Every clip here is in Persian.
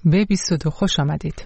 به 22 خوش آمدید.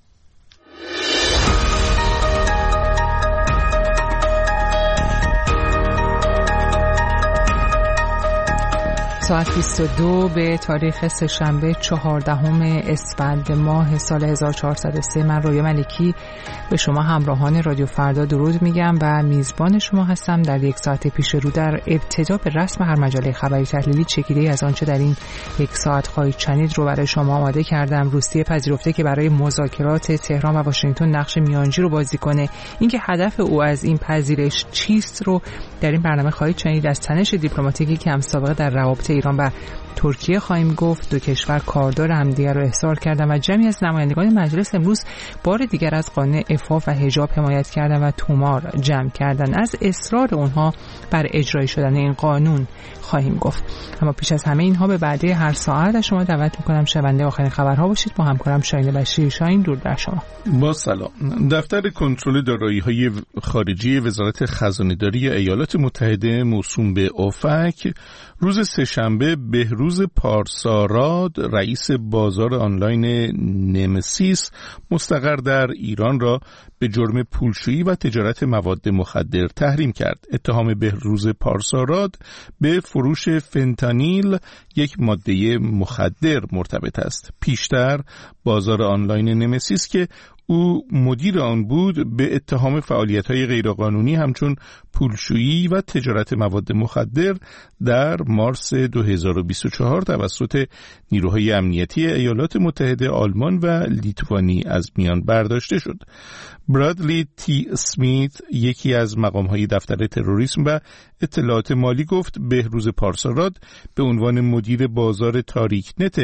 ساعت 22 به تاریخ سه‌شنبه 14 اسفند ماه سال 1403. من رویا ملکی به شما همراهان رادیو فردا درود میگم و میزبان شما هستم در یک ساعت پیش رو. در ابتدا به رسم هر مجله خبری تحلیلی چکیده‌ای از آنچه در این یک ساعت خواهید شنید رو برای شما آماده کردم. روسیه پذیرفته که برای مذاکرات تهران و واشنگتن نقش میانجی رو بازی کنه. اینکه هدف او از این پذیرش چیست رو در این برنامه خواهید شنید. از تنش دیپلماتیکی که هم سابقه در روابط ایران و ترکیه خواهیم گفت. دو کشور کاردار همدیگر را احضار کردند و جمعی از نمایندگان مجلس امروز بار دیگر از قانون عفاف و حجاب حمایت کردند و تومار جمع کردند. از اصرار اونها بر اجرای شدن این قانون خواهیم گفت. اما پیش از همه اینها به بعد هر ساعت از شما دعوت می‌کنم شنونده آخرین خبرها باشید. با همکارم شاهین بشیر. شاهین درود بر شما. با سلام. دفتر کنترل دارایی‌های خارجی وزارت خزانه‌داری ایالات متحده موسوم به اوفک روز سه‌شنبه بهروز پارساراد رئیس بازار آنلاین نمسیس مستقر در ایران را به جرم پولشویی و تجارت مواد مخدر تحریم کرد. اتهام بهروز پارساراد به فروش فنتانیل، یک ماده مخدر، مرتبط است. پیشتر بازار آنلاین نمسیس که او مدیر آن بود به اتهام فعالیت‌های غیرقانونی همچون پولشویی و تجارت مواد مخدر در مارس 2024 توسط نیروهای امنیتی ایالات متحده آلمان و لیتوانی از میان برداشته شد. برادلی تی اسمیت، یکی از مقام‌های دفتر تروریسم و اطلاعات مالی، گفت بهروز پارساراد به عنوان مدیر بازار تاریکنت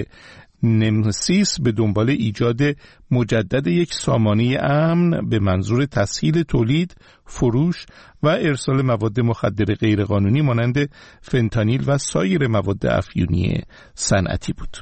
نمسیس به دنبال ایجاد مجدد یک سامانه امن به منظور تسهیل تولید، فروش و ارسال مواد مخدر غیرقانونی مانند فنتانیل و سایر مواد افیونی صنعتی بود.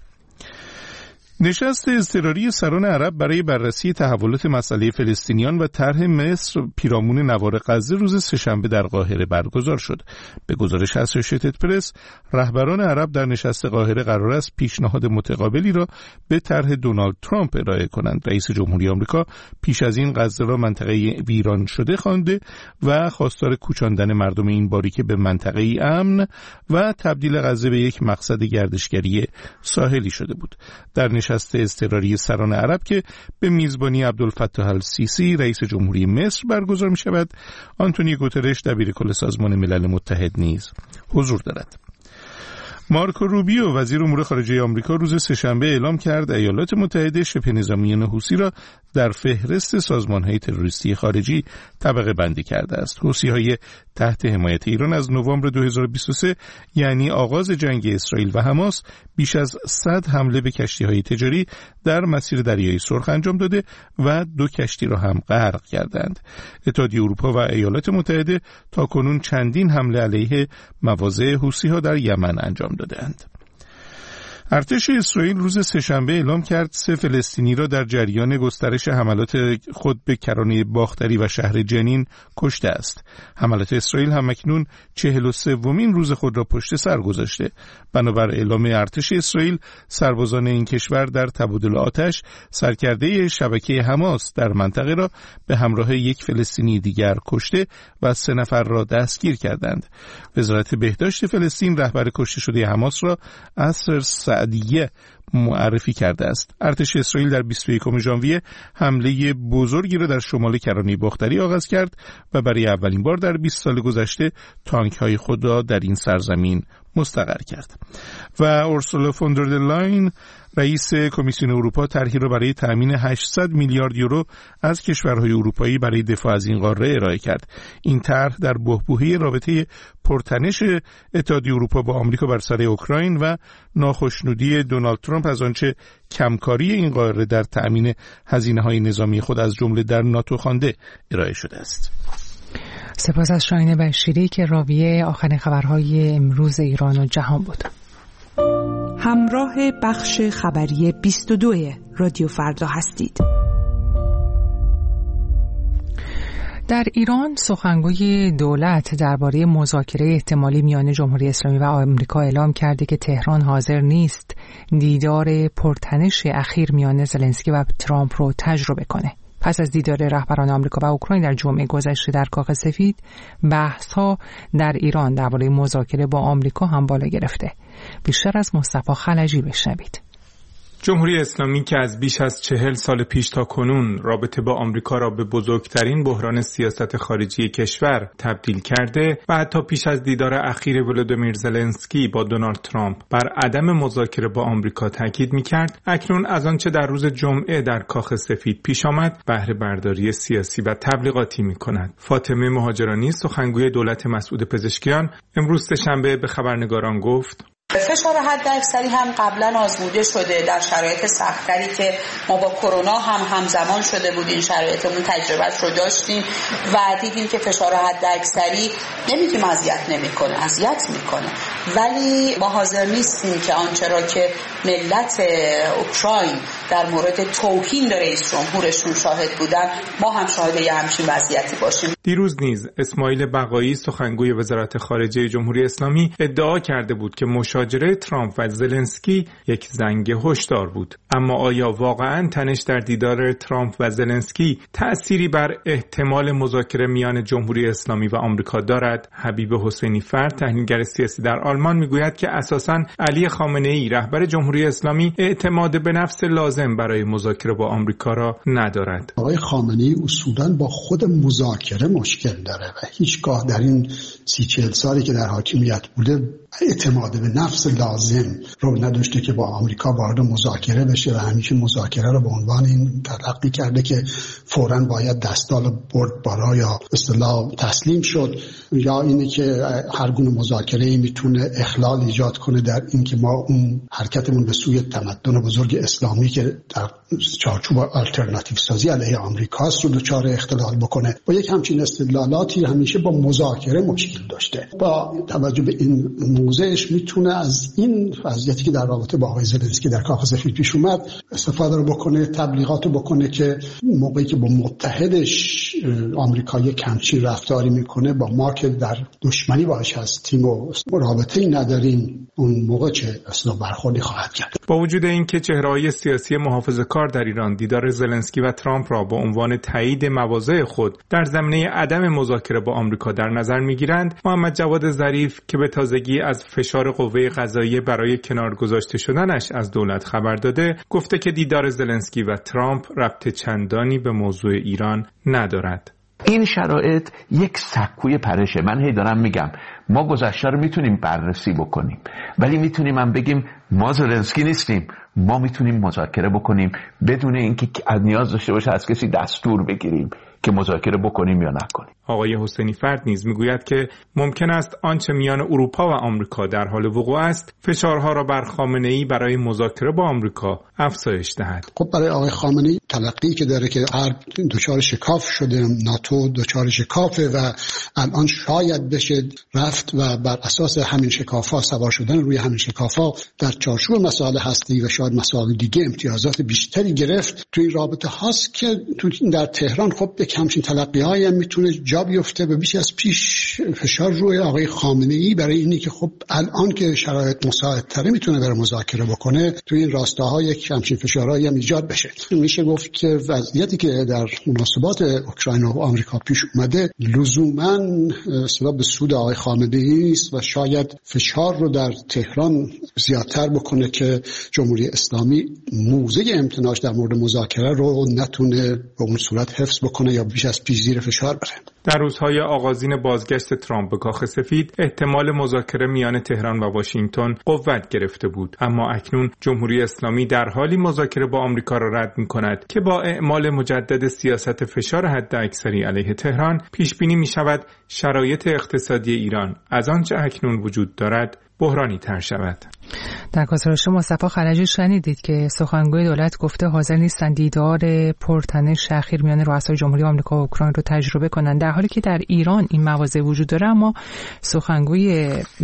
نشست اضطراری سران عرب برای بررسی تحولات مسئله فلسطینیان و طرح مصر پیرامون نوار غزه روز سه‌شنبه در قاهره برگزار شد. به گزارش اسوشییتد پرس، رهبران عرب در نشست قاهره قرار است پیشنهاد متقابلی را به طرح دونالد ترامپ ارائه کنند. رئیس جمهوری آمریکا پیش از این غزه را منطقه ویران شده خوانده و خواستار کوچاندن مردم این باریکه به منطقه امن و تبدیل غزه به یک مقصد گردشگری ساحلی شده بود. در نشست اضطراری سران عرب که به میزبانی عبدالفتاح السیسی رئیس جمهوری مصر برگزار می شود، آنتونیو گوترش دبیرکل سازمان ملل متحد نیز حضور دارد. مارکو روبیو وزیر امور خارجه آمریکا روز سه‌شنبه اعلام کرد ایالات متحده شبه نظامیان حوثی را در فهرست سازمان‌های تروریستی خارجی طبقه بندی کرده است. حوثی‌های تحت حمایت ایران از نوامبر 2023 یعنی آغاز جنگ اسرائیل و حماس بیش از 100 حمله به کشتی‌های تجاری در مسیر دریای سرخ انجام داده و 2 کشتی را هم غرق کردند. اتحادیه اروپا و ایالات متحده تاکنون چندین حمله علیه مواضع حوثی‌ها در یمن انجام دادند. ارتش اسرائیل روز سه‌شنبه اعلام کرد 3 فلسطینی را در جریان گسترش حملات خود به کرانه باختری و شهر جنین کشته است. حملات اسرائیل همکنون 43مین روز خود را پشت سر گذاشته. بنابر اعلام ارتش اسرائیل، سربازان این کشور در تبادل آتش سرکرده شبکه حماس در منطقه را به همراه یک فلسطینی دیگر کشته و 3 نفر را دستگیر کردند. وزارت بهداشت فلسطین رهبر کشته شده حماس را عصر سعدیه معرفی کرده است. ارتش اسرائیل در 21 ژانویه حمله بزرگی را در شمال کرانه باختری آغاز کرد و برای اولین بار در 20 سال گذشته تانک‌های خود را در این سرزمین مستقر کرد. و اورسولا فون در لاین رئیس کمیسیون اروپا طرحی را برای تأمین 800 میلیارد یورو از کشورهای اروپایی برای دفاع از این قاره ارائه کرد. این طرح در بحبوحه رابطه پرتنش اتحادیه اروپا با آمریکا بر سر اوکراین و ناخشنودی دونالد ترامپ از آنچه کمکاری این قاره در تأمین هزینه‌های نظامی خود از جمله در ناتو خوانده ارائه شده است. سپاس از شاهین بشیری که راوی آخرین خبرهای امروز ایران و جهان بود. همراه بخش خبری 22 رادیو فردا هستید. در ایران سخنگوی دولت درباره مذاکره احتمالی میان جمهوری اسلامی و آمریکا اعلام کرده که تهران حاضر نیست دیدار پرتنش اخیر میان زلنسکی و ترامپ رو تجربه کنه. پس از دیدار رهبران آمریکا و اوکراین در جمعه گذشته در کاخ سفید، بحث‌ها در ایران درباره مذاکره با آمریکا هم بالا گرفته. بیشتر از مصطفی خلجی بشنوید. جمهوری اسلامی که از بیش از 40 سال پیش تا کنون رابطه با آمریکا را به بزرگترین بحران سیاست خارجی کشور تبدیل کرده و حتی پیش از دیدار اخیر ولودیمیر زلنسکی با دونالد ترامپ بر عدم مذاکره با آمریکا تاکید می‌کرد، اکنون از آنچه در روز جمعه در کاخ سفید پیش آمد بهره برداری سیاسی و تبلیغاتی می‌کند. فاطمه مهاجرانی، سخنگوی دولت مسعود پزشکیان، امروز سه‌شنبه به خبرنگاران گفت: فشار حداکثری هم قبلا آزموده شده در شرایط سخت‌تری که ما با کرونا هم همزمان شده بود. این شرایطمون تجربهش رو داشتیم و دیدیم که فشار حداکثری نمیگیم اذیت نمیکنه، اذیت میکنه، ولی ما حاضر نیستیم که آنچه را که ملت اوکراین در مورد توهین به رئیس جمهورشون شاهد بودن، ما هم شاهد یه همچین وضعیتی باشیم. دیروز نیز اسماعیل بقایی، سخنگوی وزارت خارجه جمهوری اسلامی، ادعا کرده بود که مشاجره ترامپ و زلنسکی یک زنگ هشدار بود. اما آیا واقعاً تنش در دیدار ترامپ و زلنسکی تأثیری بر احتمال مذاکره میان جمهوری اسلامی و آمریکا دارد؟ حبیب حسینی فرد، تحلیلگر سیاسی در آلمان، میگوید که اساساً علی خامنه‌ای، رهبر جمهوری اسلامی، اعتماد به نفس لازم برای مذاکره با آمریکا را ندارد. آقای خامنه‌ای اصولاً با خود مذاکره مشکل داره و هیچگاه در این 30-40 سالی که در حاکمیت بوده اعتماد به نفس لازم رو نداشته که با آمریکا وارد مذاکره بشه و همیشه مذاکره رو به عنوان این تلقی کرده که فوراً باید دستال برد بالا یا اصطلاح تسلیم شد، یا اینه که هر گونه مذاکره‌ای میتونه اخلال ایجاد کنه در این که ما اون حرکتمون به سوی تمدن بزرگ اسلامی که در چارچوب آلترناتیو سازی علیه آمریکاست رو دچار اختلال بکنه. با یک همچین استدلالاتی همیشه با مذاکره مشکل داشته. با توجه به این موضعش میتونه از این وضعیتی که در رابطه با آقای زلنسکی در کاخ سفید پیش اومد استفاده رو بکنه، تبلیغات رو بکنه که موقعی که با متحدش آمریکا یک همچین رفتاری میکنه، با ما که در دشمنی باهاش هستیم و رابطه‌ای نداریم، اون موقع چه اصلا برخوردی خواهد کرد. با وجود اینکه چهره‌های سیاسی محافظه‌کار در ایران دیدار زلنسکی و ترامپ را به عنوان تایید مواضع خود در زمینه عدم مذاکره با آمریکا در نظر می‌گیرند، محمد جواد ظریف که به تازگی از فشار قوه قضاییه برای کنار گذاشته شدنش از دولت خبر داده، گفته که دیدار زلنسکی و ترامپ ربط چندانی به موضوع ایران ندارد. این شرایط یک سکوی پرشه. من هی دارم میگم ما گذشته رو میتونیم بررسی بکنیم، ولی میتونیم هم بگیم ما زلنسکی نیستیم، ما میتونیم مذاکره بکنیم بدون اینکه نیاز داشته باشه از کسی دستور بگیریم که مذاکره بکنیم یا نکنیم. آقای حسینی فرد نیز میگوید که ممکن است آنچه میان اروپا و آمریکا در حال وقوع است فشارها را بر خامنه‌ای برای مذاکره با آمریکا افزایش دهد. خب برای آقای خامنه‌ای تلقی که داره که غرب دچار شکاف شده، ناتو دچار شکافه و الان شاید بشه رفت و بر اساس همین شکاف‌ها سوار شدن روی همین شکاف‌ها در چارچوب مسائل هسته‌ای و شاید مسائل دیگه امتیازات بیشتری گرفت. تو این رابطه هاست که در تهران خب یک همچین تلقی‌هایی هم میتونه جا بیفته و بیش از پیش فشار روی آقای خامنه‌ای برای اینی که خب الان که شرایط مساعدتره میتونه بره مذاکره بکنه، تو این راستاها یک همچین فشارهایی هم ایجاد بشه. میشه گفت که وضعیتی که در مناسبات اوکراین و آمریکا پیش اومده لزوماً اصلا به سود آقای خامنه‌ای نیست و شاید فشار رو در تهران زیادتر بکنه که جمهوری اسلامی موضع امتناعش در مورد مذاکره رو نتونه به اون صورت حفظ بکنه یا بیش از پیش زیر فشار بره. در روزهای آغازین بازگشت ترامپ به کاخ سفید احتمال مذاکره میان تهران و واشنگتن قوت گرفته بود، اما اکنون جمهوری اسلامی در حالی مذاکره با آمریکا را رد می‌کند که با اعمال مجدد سیاست فشار حداکثری علیه تهران پیش بینی می‌شود شرایط اقتصادی ایران از آنچه اکنون وجود دارد بحرانی تر شود. در گزارش مصطفی خلجی شنیدید که سخنگوی دولت گفته حاضر نیستند دیدار پرتنش اخیر میان رؤسای جمهوری آمریکا و اوکراین رو تجربه کنند، در حالی که در ایران این مواضع وجود داره. اما سخنگوی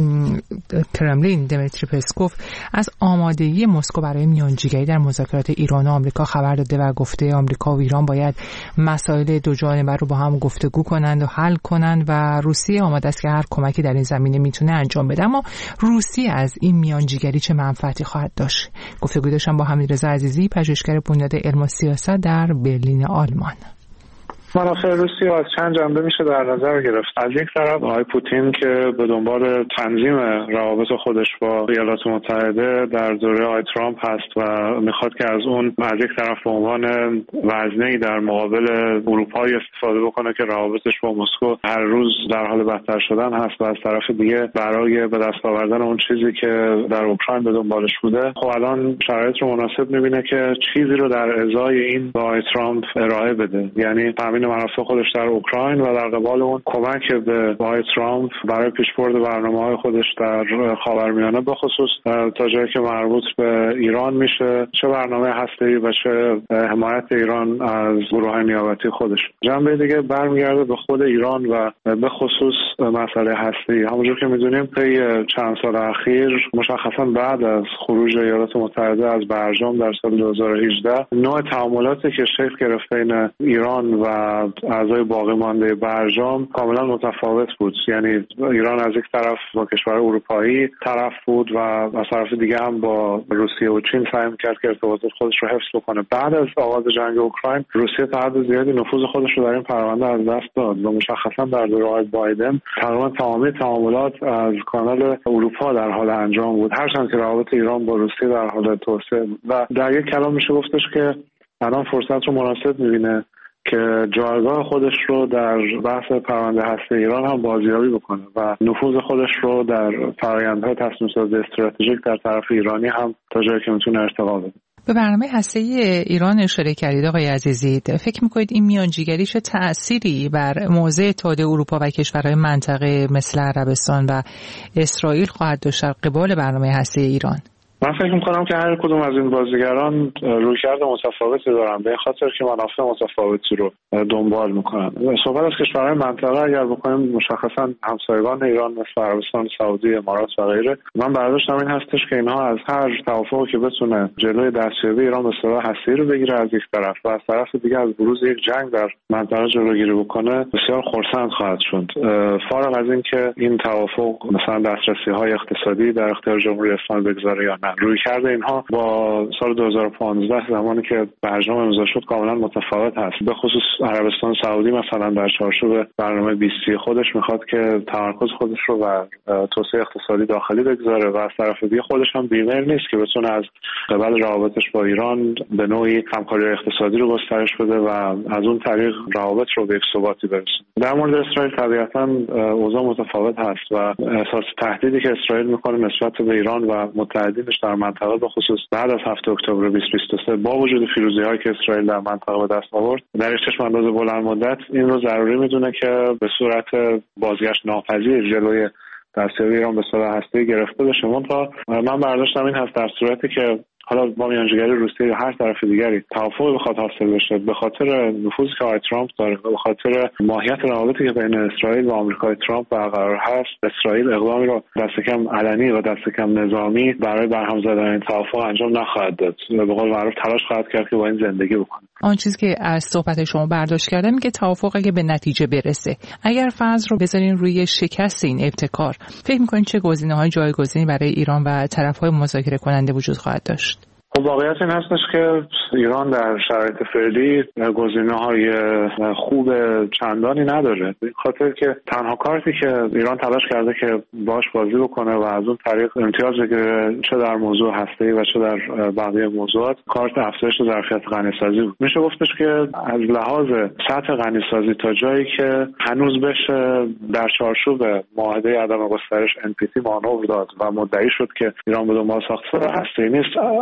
کرملین دمیتری پسکوف از آمادگی مسکو برای میانجیگری در مذاکرات ایران و آمریکا خبر داده و گفته آمریکا و ایران باید مسائل دو جانبه رو با هم گفتگو کنند و حل کنند و روسیه آماده است که هر کمکی در این زمینه میتونه انجام بده. اما روسیه از این میانجیگری چه منفعتی خواهد داشت؟ گفتگو داشتم با حمیدرضا عزیزی، پژوهشگر بنیاد علم و سیاست در برلین آلمان. منافع روسیه از چند جنبه میشه در نظر گرفت. از یک طرف آقای پوتین که به دنبال تنظیم روابط خودش با ایالات متحده در دوره آقای ترامپ هست و میخواد که از اون از یک طرف به عنوان وزنه‌ای در مقابل اروپا استفاده بکنه که روابطش با مسکو هر روز در حال بدتر شدن هست، و از طرف دیگه برای به دست آوردن اون چیزی که در اوکراین به دنبالش بوده، خب الان شرایط رو مناسب میبینه که چیزی رو در ازای این با آقای ترامپ ارائه بده، یعنی تامین منافع خودش در اوکراین و در قبال اون کمک به آقای ترامپ برای پیشبرد برنامه‌های خودش در خاورمیانه، به خصوص تا جایی که مربوط به ایران میشه، چه برنامه هسته‌ای و چه حمایت ایران از گروه‌های نیابتی خودش. جنبه دیگه برمیگرده به خود ایران و به خصوص مسئله هسته‌ای. همونجور که می‌دونیم طی چند سال اخیر، مشخصاً بعد از خروج ایالات متحده از برجام در سال 2018، نوع تعاملاتی که شکل گرفت بین ایران و اعضای باقی مانده برجام کاملا متفاوت بود. یعنی ایران از یک طرف با کشور اروپایی طرف بود و از طرف دیگه هم با روسیه و چین سعی می‌کرد که ارتباطات خودش رو حفظ بکنه. بعد از آغاز جنگ اوکراین، روسیه تا حد زیادی نفوذ خودش رو در این پرونده از دست داد و مشخصا در دوره آقای بایدن تقریبا تمامی تعاملات از کانال اروپا در حال انجام بود، هرچند که روابط ایران با روسیه در حال توسعه بود. و در یک کلام میشه گفتش که الان فرصت رو مناسب می‌بینه که جایگاه خودش رو در بحث پرونده هسته ایران هم بازیابی بکنه و نفوذ خودش رو در فرآیندهای تصمیم‌سازی استراتژیک در طرف ایرانی هم تا جایی که میتونه ارتقا بده. به برنامه هسته ایران اشاره کردید آقای عزیزی. فکر می‌کنید این میانجیگری چه تأثیری بر موضع اتحادیه اروپا و کشورهای منطقه مثل عربستان و اسرائیل خواهد داشت در قبال برنامه هسته ایران؟ من فکر می‌کنم که هر کدوم از این بازیگران رویکرد متفاوتی دارن، به خاطر که منافع متفاوتی رو دنبال می‌کنن. صحبت از کشورهای منطقه اگر بکنیم، مشخصاً همسایگان ایران مثل عربستان سعودی، امارات و غیره، من برداشتم این هستش که اینها از هر توافقی که بتونه جلوی دستیابی ایران به سلاح هسته‌ای رو بگیره از یک طرف و از طرف دیگه از بروز یک جنگ در منطقه جلوگیری بکنه، بسیار خرسند خواهد شد. فارغ از این که این توافق مثلا دسترسی‌های اقتصادی در اختیار جمهوری اسلامی بگذاره یا نه، رویکرد اینها با سال 2015 زمانی که برجام امضا شد کاملا متفاوت هست. به خصوص عربستان سعودی مثلا در چارچوب برنامه 20 خودش میخواد که تمرکز خودش رو بر توسعه اقتصادی داخلی بگذاره و از طرف دیگه خودش هم بی‌میل نیست که بتونه از قبل روابطش با ایران به نوعی همکاری اقتصادی رو گسترش بده و از اون طریق روابط رو به یک ثباتی برسونه. در مورد اسرائیل طبیعتاً اوضاع متفاوت هست و احساس تهدیدی که اسرائیل میکنه نسبت به ایران و متحدینش در منطقه، به خصوص بعد از 7 اکتبر 2023 با وجود پیروزی‌هایی که اسرائیل در منطقه به دست آورد، در یک چشم‌انداز بلند مدت این رو ضروری میدونه که به صورت بازگشت ناپذیر جلوی دستیابی ایران به سلاح هسته‌ای گرفته بشه. من برداشتم این هست در صورتی که حالا با میانجیگری روسیه یا هر طرف دیگری توافق بخواد حاصل بشه، به خاطر نفوذی که آقای ترامپ داره و به خاطر ماهیت روابطی که بین اسرائیل و آمریکای ترامپ برقرار هست، اسرائیل اقدامی رو دست کم علنی و دست کم نظامی برای برهم زدن این توافق انجام نخواهد داد. به قول معروف تلاش خواهد کرد که با این زندگی بکنه. آن چیزی که از صحبت شما برداشت کردم میگه توافق اگه به نتیجه برسه، اگر فرض رو بذارین روی شکست این ابتکار، فکر می‌کنید چه گزینه‌های جایگزینی برای ایران و طرف‌های مذاکره کننده وجود خواهد داشت؟ خب واقعیت این هستش که ایران در شرایط فعلی گزینه‌های خوب چندانی نداره، به خاطر که تنها کارتی که ایران تلاش کرده که باش بازی بکنه و از اون طریق امتیاز بگیره چه در موضوع هسته‌ای و چه در بقیه موضوعات، کارت افزایش ظرفیت غنیسازی بود. میشه گفتش که از لحاظ سطح غنیسازی تا جایی که هنوز بشه در چارچوب معاهده عدم گسترش NPT مانور داد و مدعی شد که ایران به دنبال ساختار هسته‌ای نیست، الان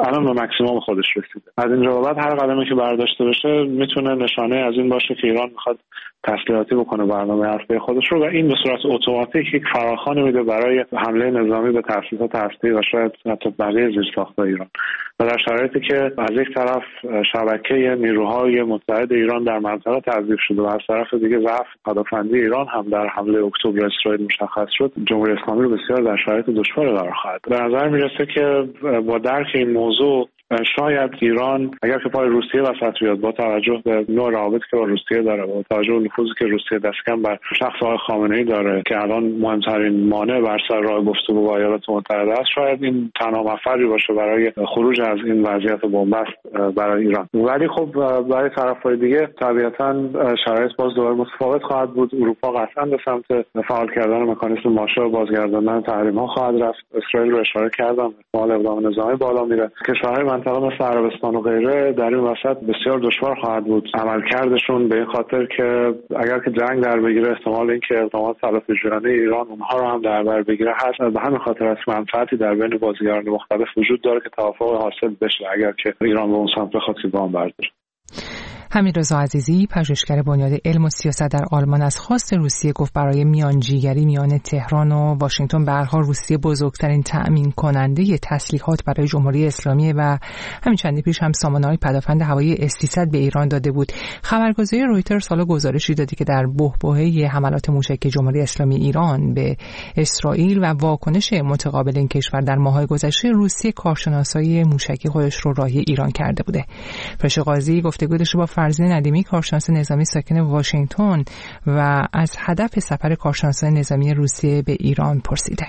ماکسیمم خودش رسیده. از اینجا بعد هر قدمی که برداشته بشه میتونه نشانه از این باشه که ایران میخواد تسلیحاتی بکنه برنامه هسته خودش رو و این به صورت اتوماتیک یک فراخوانی میده برای حمله نظامی به تأسیسات هسته‌ای و شاید حتی بقیه زیرساخت‌های ایران. و در شرایطی که از یک طرف شبکه نیروهای متحد ایران در منطقه تضعیف شده و از طرف دیگه ضعف پدافندی ایران هم در حمله اکتبر اسرائیل مشخص شد، جمهوری اسلامی رو بسیار در شرایط دشواری قرار خواهد. به نظر میرسه که با درک این موضوع شاید ایران اگر که پای روسیه وسط بیاد با توجه به نوع روابطی که با روسیه داره و با توجه به نفوذی که روسیه دستکم بر شخص آقای خامنه‌ای داره که الان مهمترین مانع بر سر راه گفتگو با ایالات متحده است، شاید این تنها مفری باشه برای خروج از این وضعیت بنبست برای ایران. ولی خب برای طرف‌های دیگه طبیعتاً شرایط باز دوباره متفاوت خواهد بود. اروپا قطعاً به سمت فعال کردن مکانیزم ماشه و بازگرداندن تحریم‌ها خواهد رفت. اسرائیل رو اشاره کردم، احتمال اقدام نظامی بالا میره. کشورهای منطقه مثل عربستان و غیره در این وسط بسیار دشوار خواهد بود عملکردشون، به این خاطر که اگر که جنگ در بگیره احتمال اینکه اقدامات تلافی‌جویانه ایران اونها رو هم در بر بگیره هست. به همین خاطر است منفعتی در بین بازیگران مختلف وجود داره که توافق حاصل بشه اگر که ایران به اون سمت بخواد گام برداره. حمیدرضا عزیزی، پژوهشگر بنیاد علم و سیاست در آلمان، از خواست روسیه گفت برای میانجیگری میان تهران و واشنگتن به هر حال روسیه بزرگترین تأمین کننده تسلیحات برای جمهوری اسلامی و همین چندی پیش هم سامانه‌های پدافند هوایی S-300 به ایران داده بود. خبرگزاری رویترز حالا گزارشی داده که در بحبوحه حملات موشکی جمهوری اسلامی ایران به اسرائیل و واکنش متقابل این کشور در ماه‌های گذشته، روسیه کارشناسای موشکی خودش رو راهی ایران کرده بوده. فرشته قاضی گفتگو داشته با فرزین ندیمی، کارشناس نظامی ساکن واشنگتن، و از هدف سفر کارشناسان نظامی روسیه به ایران پرسیده.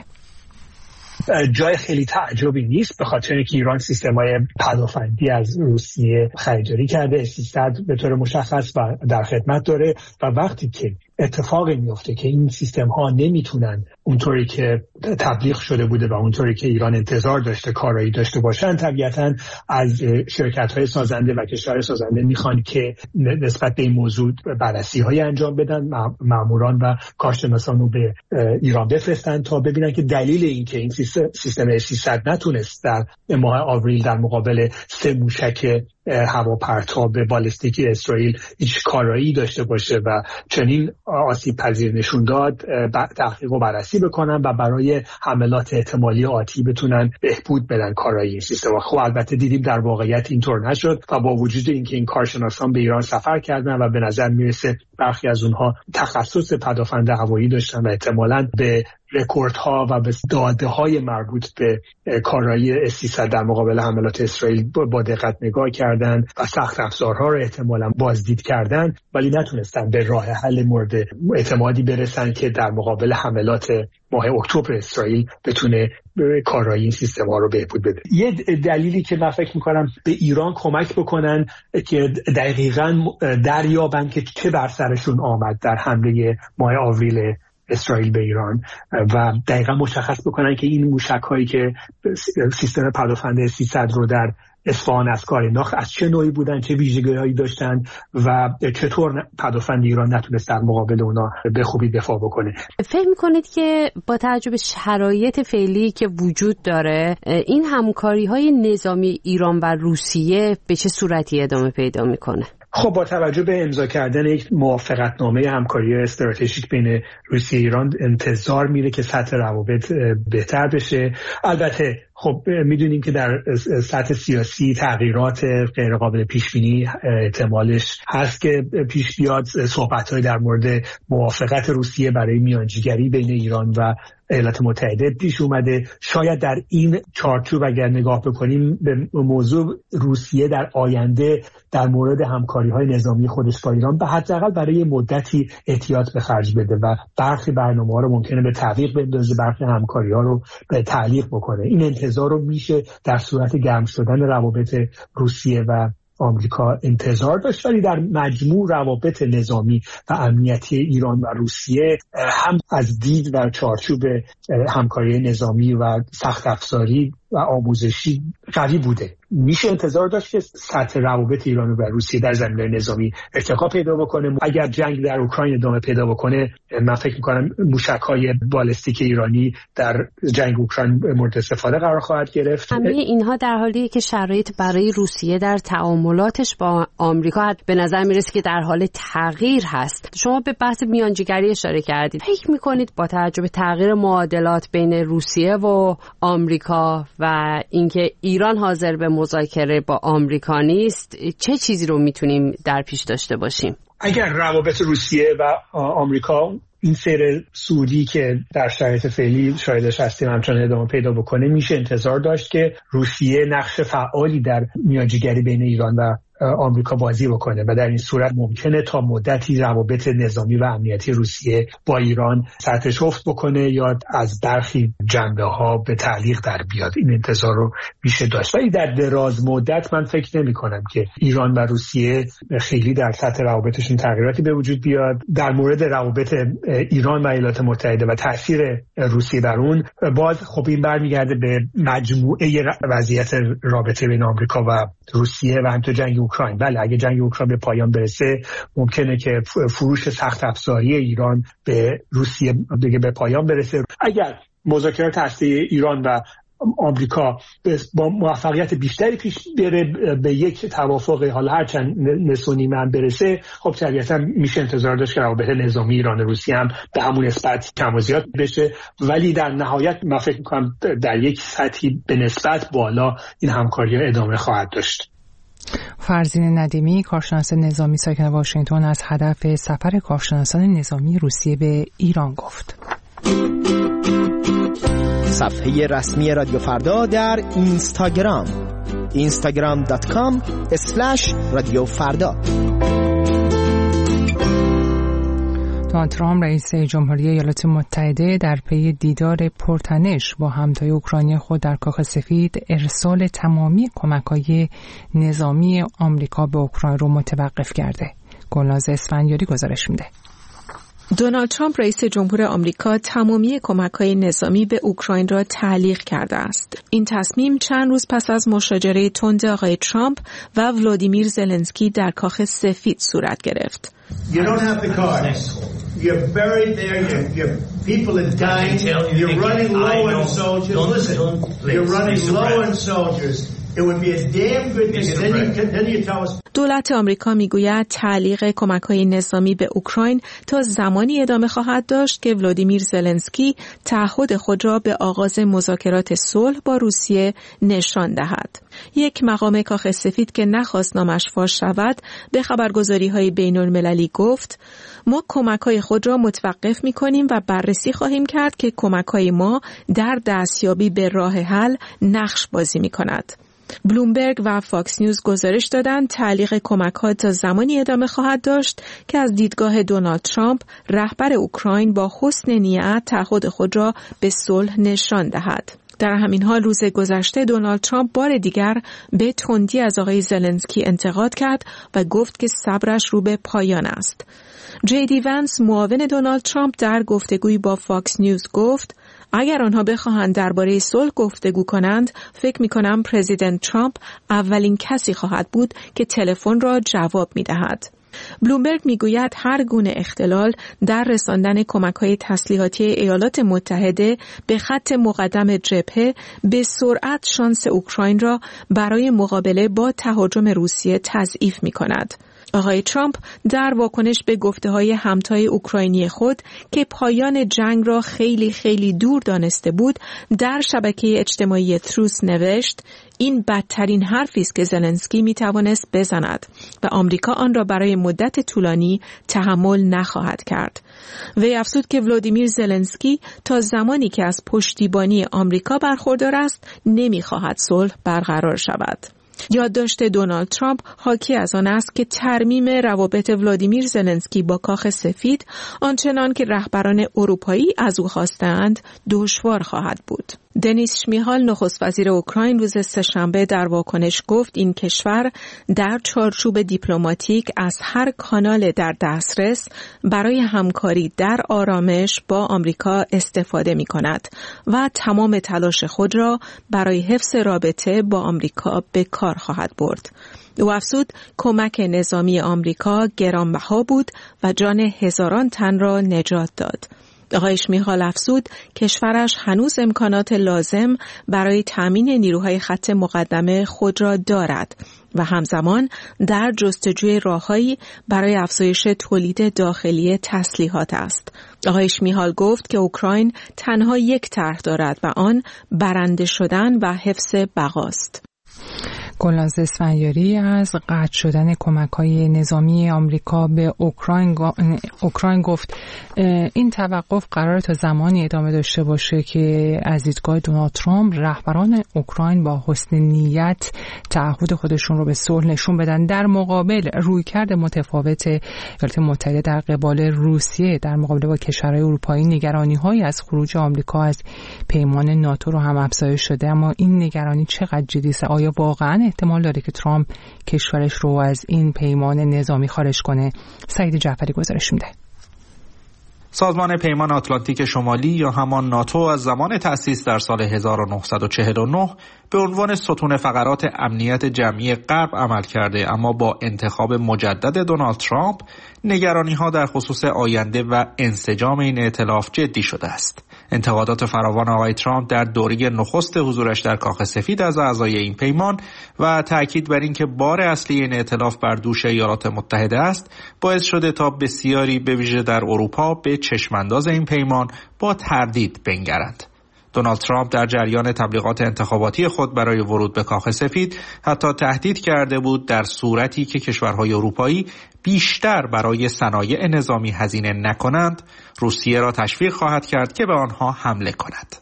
جای خیلی تعجبی نیست، به خاطر اینکه ایران سیستم‌های پدافندی از روسیه خریداری کرده، S-300 به طور مشخص و در خدمت داره و وقتی که اتفاقی میفته که این سیستم ها نمیتونن اونطوری که تبلیغ شده بوده و اونطوری که ایران انتظار داشته کارایی داشته باشن، طبیعتاً از شرکت های سازنده و کشور سازنده میخوان که نسبت به این موضوع بررسی های انجام بدن، ماموران و کارشناسان رو به ایران بفرستن تا ببینن که دلیل این که این سیستم S-300 نتونست در ماه آوریل در مقابل 3 موشک هواپرتاب بالستیکی اسرائیل هیچ کارایی داشته باشه و چنین آسیب پذیر نشون داد، تحقیق و بررسی بکنن و برای حملات احتمالی آتی بتونن بهبود بدن کارایی این سیستم. خب البته دیدیم در واقعیت اینطور نشد و با وجود اینکه این کارشناسان به ایران سفر کردن و به نظر میرسه برخی از اونها تخصص پدافند هوایی داشتن و احتمالاً به رکوردها و به داده‌های مربوط به کارایی S-300 در مقابل حملات اسرائیل با دقت نگاه کردن و سخت افزارها رو احتمالاً بازدید کردن، ولی نتونستن به راه حل مورد اعتمادی برسن که در مقابل حملات ماه اکتبر اسرائیل بتونه کارایی این سیستم‌ها رو بهبود بده. یه دلیلی که من فکر می‌کنم به ایران کمک بکنن که دقیقاً دریابن که چه بر سرشون آمد در حمله ماه آوریل اسرائیل به ایران و دقیقاً مشخص بکنن که این موشک‌هایی که سیستم پدافند S-300 رو در اصفهان از کار انداخت از چه نوعی بودن، چه ویژگی‌هایی داشتن و چطور پدافند ایران نتونست در مقابل اونا به خوبی دفاع بکنه. فکر می‌کنید که با توجه به شرایط فعلی که وجود داره این همکاری‌های نظامی ایران و روسیه به چه صورتی ادامه پیدا می‌کنه؟ خب با توجه به امضا کردن یک موافقتنامه همکاری استراتژیک بین روسیه و ایران انتظار میره که سطح روابط بهتر بشه. البته خب میدونیم که در سطح سیاسی تغییرات غیر قابل پیش بینی احتمالش هست که پیش بیاد. صحبت‌های در مورد موافقت روسیه برای میانجیگری بین ایران و ایالات متحده پیش اومده. شاید در این چارچوب اگر نگاه بکنیم به موضوع روسیه در آینده در مورد همکاری‌های نظامی خودش با ایران به حداقل برای مدتی احتیاط به خرج بده و برخی برنامه‌ها رو ممکنه به تعویق بندازه، برخی همکاری‌ها رو به تعلیق بکنه. این انتظار رو میشه در صورت گرم شدن روابط روسیه و آمریکا انتظار داشت، ولی در مجموع روابط نظامی و امنیتی ایران و روسیه هم از دید و چارچوب همکاری نظامی و سخت افزاری و آموزشی قوی بوده. میشه انتظار داشت که سطح روابط ایران و روسیه در زمینه نظامی ارتقا پیدا بکنه. اگر جنگ در اوکراین ادامه پیدا بکنه، من فکر می‌کنم موشک‌های بالستیک ایرانی در جنگ اوکراین مورد استفاده قرار خواهد گرفت. همه اینها در حالیه که شرایط برای روسیه در تعاملاتش با آمریکا به نظر میرسه که در حال تغییر هست. شما به بحث میانجیگری اشاره کردید. فکر می‌کنید با توجه به تغییر معادلات بین روسیه و آمریکا و اینکه ایران حاضر به مذاکره با آمریکا نیست، چه چیزی رو میتونیم در پیش داشته باشیم؟ اگر روابط روسیه و آمریکا این سیر سعودی که در شرایط فعلی شاهدش هستیم همچنان ادامه پیدا بکنه، میشه انتظار داشت که روسیه نقش فعالی در میانجیگری بین ایران و آمریکا بازی بکنه و در این صورت ممکنه تا مدتی روابط نظامی و امنیتی روسیه با ایران سطحش افت بکنه یا از برخی جنبه‌ها به تعلیق در بیاد. این انتظار رو میشه داشت، ولی در دراز مدت من فکر نمی کنم که ایران و روسیه خیلی در سطح روابطشون تغییراتی به وجود بیاد. در مورد روابط ایران و ایالات متحده و تاثیر روسیه بر اون، باز خب این برمیگرده به مجموعه وضعیت رابطه بین آمریکا و روسیه و همینطور جنگ اوکراین. بله، اگه جنگ اوکراین به پایان برسه، ممکنه که فروش سخت افزاری ایران به روسیه دیگه به پایان برسه. اگر مذاکرات هسته‌ای ایران و آمریکا با موفقیت بیشتری پیش بره، به یک توافق حالا هرچند نصف و نیمه هم برسه، خب طبیعتا میشه انتظار داشت که روابط نظامی ایران و روسیه هم به همون نسبت کم و زیاد بشه، ولی در نهایت من فکر می‌کنم در یک سطحی به نسبت بالا این همکاری ادامه خواهد داشت. فرزین ندیمی، کارشناس نظامی ساکن واشنگتن، از هدف سفر کارشناسان نظامی روسیه به ایران گفت. صفحه رسمی رادیو فردا در اینستاگرام instagram.com/رادیوفردا. دونالد ترامپ رئیس جمهوری ایالات متحده در پی دیدار پرتنش با همتای اوکراینی خود در کاخ سفید ارسال تمامی کمک‌های نظامی آمریکا به اوکراین رو متوقف کرده. گلناز اسفندیاری گزارش میده. دونالد ترامپ رئیس جمهور آمریکا تمامی کمک‌های نظامی به اوکراین را تعلیق کرده است. این تصمیم چند روز پس از مشاجره تند آقای ترامپ و ولادیمیر زلنسکی در کاخ سفید صورت گرفت. You don't have the cards. You're buried there. Your people are dying. You're running low on soldiers. Listen, you're running low on soldiers. It would be a damn good thing. Then you tell us. دولت آمریکا میگوید تعلیق کمک‌های نظامی به اوکراین تا زمانی ادامه خواهد داشت که ولادیمیر زلنسکی تعهد خود را به آغاز مذاکرات صلح با روسیه نشان دهد. یک مقام کاخ سفید که نخواست نامش فاش شود به خبرگزاری‌های بین‌المللی گفت: ما کمک‌های خود را متوقف می‌کنیم و بررسی خواهیم کرد که کمک‌های ما در دستیابی به راه حل نقش بازی می‌کند. بلومبرگ و فاکس نیوز گزارش دادند تعلیق کمک‌ها تا زمانی ادامه خواهد داشت که از دیدگاه دونالد ترامپ رهبر اوکراین با حسن نیت تعهد خود را به صلح نشان دهد. در همین حال روز گذشته دونالد ترامپ بار دیگر به تندی از آقای زلنسکی انتقاد کرد و گفت که صبرش رو به پایان است. جی دی ونس معاون دونالد ترامپ در گفتگویی با فاکس نیوز گفت: اگر آنها بخواهند درباره صلح گفتگو کنند، فکر می‌کنم پرزیدنت ترامپ اولین کسی خواهد بود که تلفن را جواب می‌دهد. بلومبرگ میگوید هر گونه اختلال در رساندن کمک‌های تسلیحاتی ایالات متحده به خط مقدم جبهه به سرعت شانس اوکراین را برای مقابله با تهاجم روسیه تضعیف می‌کند. آقای ترامپ در واکنش به گفته‌های همتای اوکراینی خود که پایان جنگ را خیلی خیلی دور دانسته بود، در شبکه اجتماعی تروس نوشت: این بدترین حرفی است که زلنسکی میتوانست بزند و آمریکا آن را برای مدت طولانی تحمل نخواهد کرد. وی افزود که ولادیمیر زلنسکی تا زمانی که از پشتیبانی آمریکا برخوردار است نمیخواهد صلح برقرار شود. یادداشت دونالد ترامپ حاکی از آن است که ترمیم روابط ولادیمیر زلنسکی با کاخ سفید آنچنان که رهبران اروپایی از او خواستند دشوار خواهد بود. دنیس شمیهال نخست وزیر اوکراین روز سه‌شنبه در واکنش گفت این کشور در چارچوب دیپلماتیک از هر کانال در دسترس برای همکاری در آرامش با آمریکا استفاده می کند و تمام تلاش خود را برای حفظ رابطه با آمریکا به کار خواهد برد. او افزود کمک نظامی آمریکا گرانبها بود و جان هزاران تن را نجات داد. آقای شمیهال افزود کشورش هنوز امکانات لازم برای تامین نیروهای خط مقدمه خود را دارد و همزمان در جستجوی راههایی برای افزایش تولید داخلی تسلیحات است. آقای شمیهال گفت که اوکراین تنها یک طرح دارد و آن برنده شدن و حفظ بقاست. گلناز اسفندیاری از قطع شدن کمک‌های نظامی آمریکا به اوکراین گفت این توقف قرار تا زمانی ادامه داشته باشه که از دیدگاه دونالد ترامپ رهبران اوکراین با حسن نیت تعهد خودشون رو به صلح نشون بدن، در مقابل رویکرد متفاوت ایالات متحده در قبال روسیه در مقابله با کشورهای اروپایی نگرانی‌هایی از خروج آمریکا از پیمان ناتو رو هم افزایش شده. اما این نگرانی چقدر جدی است؟ آیا واقعا احتمال داره که ترامپ کشورش رو از این پیمان نظامی خارج کنه؟ سعید جعفری گزارش میده. سازمان پیمان آتلانتیک شمالی یا همان ناتو از زمان تأسیس در سال 1949 به عنوان ستون فقرات امنیت جمعی غرب عمل کرده، اما با انتخاب مجدد دونالد ترامپ نگرانی‌ها در خصوص آینده و انسجام این ائتلاف جدی شده است. انتقادات فراوان آقای ترامپ در دوره نخست حضورش در کاخ سفید از اعضای این پیمان و تأکید بر اینکه بار اصلی این ائتلاف بر دوش ایالات متحده است باعث شده تا بسیاری به ویژه در اروپا به چشمانداز این پیمان با تردید بنگرند. دونالد ترامپ در جریان تبلیغات انتخاباتی خود برای ورود به کاخ سفید حتی تهدید کرده بود در صورتی که کشورهای اروپایی بیشتر برای صنایع نظامی هزینه نکنند، روسیه را تشویق خواهد کرد که به آنها حمله کند.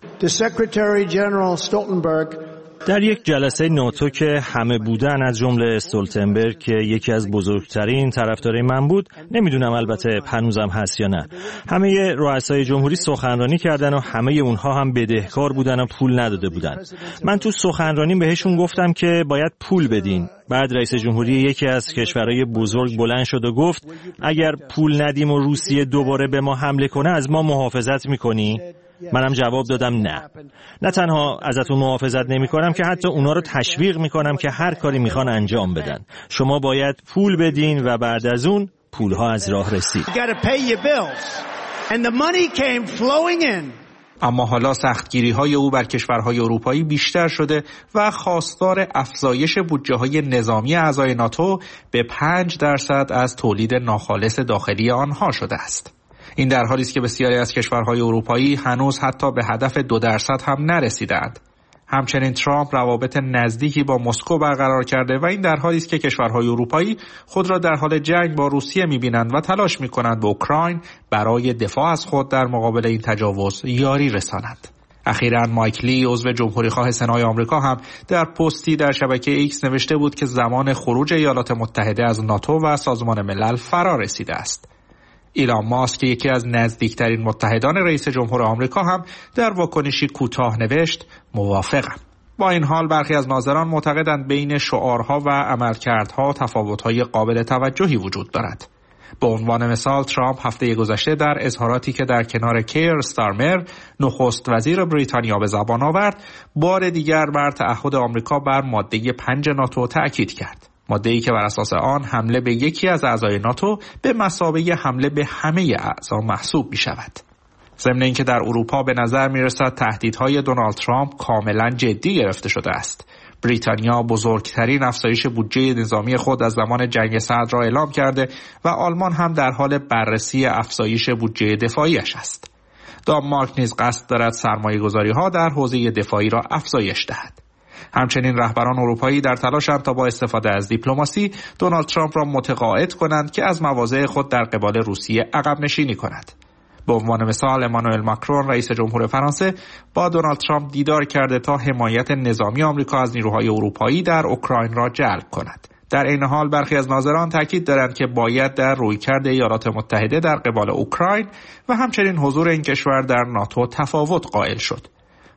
در یک جلسه ناتو که همه بودن از جمله استولتنبرگ که یکی از بزرگترین طرفدارای من بود، نمیدونم البته هنوزم هست یا نه، همه رؤسای جمهوری سخنرانی کردن و همه اونها هم بدهکار بودن و پول نداده بودن. من تو سخنرانی بهشون گفتم که باید پول بدین. بعد رئیس جمهوری یکی از کشورهای بزرگ بلند شد و گفت اگر پول ندیم و روسیه دوباره به ما حمله کنه از ما محافظت میکنی؟ منم جواب دادم نه تنها ازتون محافظت نمی کنم که حتی اونا رو تشویق می کنم که هر کاری میخوان انجام بدن. شما باید پول بدین و بعد از اون پولها از راه رسید. اما حالا سختگیری‌های او بر کشورهای اروپایی بیشتر شده و خواستار افزایش بودجه‌های نظامی اعضای ناتو به 5% از تولید ناخالص داخلی آنها شده است. این در حالی است که بسیاری از کشورهای اروپایی هنوز حتی به هدف 2% هم نرسیدند. همچنین ترامپ روابط نزدیکی با مسکو برقرار کرده و این در حالی است که کشورهای اروپایی خود را در حال جنگ با روسیه می‌بینند و تلاش می‌کنند به اوکراین برای دفاع از خود در مقابل این تجاوز یاری رسانند. اخیراً مایک لی عضو جمهوری‌خواه سنای آمریکا هم در پستی در شبکه ایکس نوشته بود که زمان خروج ایالات متحده از ناتو و سازمان ملل فرا رسیده است. ایلان ماسک یکی از نزدیکترین متحدان رئیس جمهور آمریکا هم در واکنشی کوتاه نوشت موافقم. با این حال برخی از ناظران معتقدند بین شعارها و عملکردها تفاوت‌های قابل توجهی وجود دارد. به عنوان مثال ترامپ هفته گذشته در اظهاراتی که در کنار کیر استارمر نخست وزیر بریتانیا به زبان آورد، بار دیگر بر تعهد آمریکا بر ماده 5 ناتو تأکید کرد. ماده‌ای که بر اساس آن حمله به یکی از اعضای ناتو به مثابه حمله به همه اعضا محسوب می شود. ضمن اینکه در اروپا به نظر می رسد تهدیدهای دونالد ترامپ کاملا جدی گرفته شده است. بریتانیا بزرگترین افزایش بودجه نظامی خود از زمان جنگ سرد را اعلام کرده و آلمان هم در حال بررسی افزایش بودجه دفاعیش است. دانمارک نیز قصد دارد سرمایه‌گذاری‌ها در حوزه دفاعی را افزایش دهد. همچنین رهبران اروپایی در تلاشند تا با استفاده از دیپلماسی دونالد ترامپ را متقاعد کنند که از مواضع خود در قبال روسیه عقب نشینی کند. به عنوان مثال امانوئل ماکرون رئیس جمهور فرانسه با دونالد ترامپ دیدار کرده تا حمایت نظامی آمریکا از نیروهای اروپایی در اوکراین را جلب کند. در این حال برخی از ناظران تاکید دارند که باید در رویکرد ایالات متحده در قبال اوکراین و همچنین حضور این کشور در ناتو تفاوت قائل شد.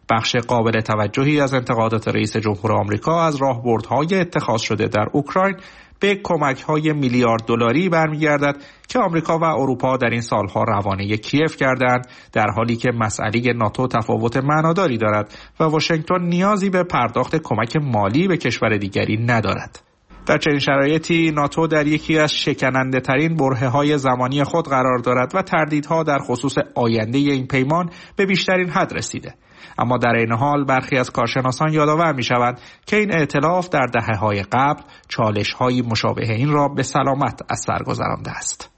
بخش قابل توجهی از انتقادات رئیس جمهور آمریکا از راهبردهای اتخاذ شده در اوکراین به کمک‌های میلیارد دلاری برمیگردد که آمریکا و اروپا در این سالها روانه کیف کردند، در حالی که مسئله ناتو تفاوت معناداری دارد و واشنگتن نیازی به پرداخت کمک مالی به کشور دیگری ندارد. در چنین شرایطی ناتو در یکی از شکننده ترین برهه‌های زمانی خود قرار دارد و تردیدها در خصوص آینده این پیمان به بیشترین حد رسیده. اما در این حال برخی از کارشناسان یادآور می‌شوند که این ائتلاف در دهه‌های قبل چالش‌های مشابه این را به سلامت از سر گذرانده است.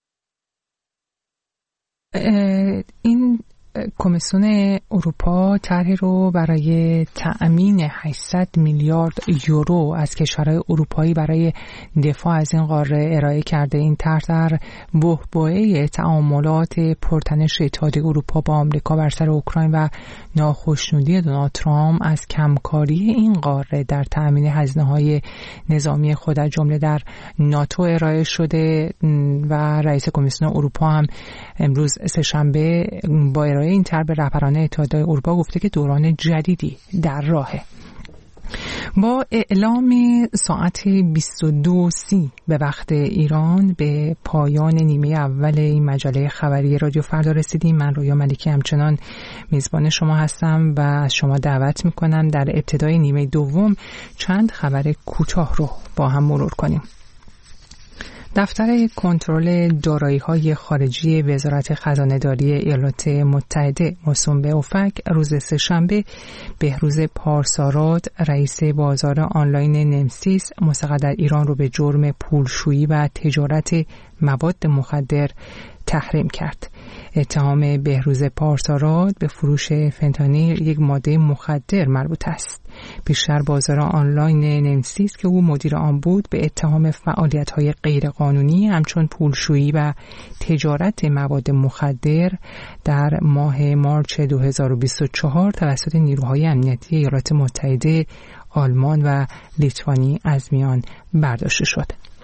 این کمیسیون اروپا طرحی رو برای تأمین 800 میلیارد یورو از کشورهای اروپایی برای دفاع از این قاره ارائه کرده. این طرح در بحبوحه تعاملات پرتنش اتحادیه اروپا با آمریکا بر سر اوکراین و ناخشنودی دونالد ترامپ از کمکاری این قاره در تأمین هزینه‌های نظامی خود از جمله در ناتو ارائه شده و رئیس کمیسیون اروپا هم امروز سه‌شنبه با ارائه این طرح به رهبران اتحادیه اروپا گفته که دوران جدیدی در راهه. با اعلام ساعت 22:30 به وقت ایران به پایان نیمه اول این مجله خبری رادیو فردا رسیدیم. من رویا ملکی همچنان میزبان شما هستم و از شما دعوت میکنم در ابتدای نیمه دوم چند خبر کوتاه رو با هم مرور کنیم. دفتر کنترل دارایی‌های خارجی وزارت خزانه‌داری ایالات متحده موسوم به اوفک روز سه‌شنبه بهروز پارساراد رئیس بازار آنلاین نمسیس مستقر ایران رو به جرم پولشویی و تجارت مواد مخدر تحریم کرد. اتهام بهروز پارساراد به فروش فنتانیل، یک ماده مخدر، مربوط است. بیشتر بازار آنلاین نمسیس که او مدیر آن بود به اتهام فعالیت‌های غیرقانونی همچون پولشویی و تجارت مواد مخدر در ماه مارچ 2024 توسط نیروهای امنیتی ایالات متحده، آلمان و لیتوانی از میان برداشته شد.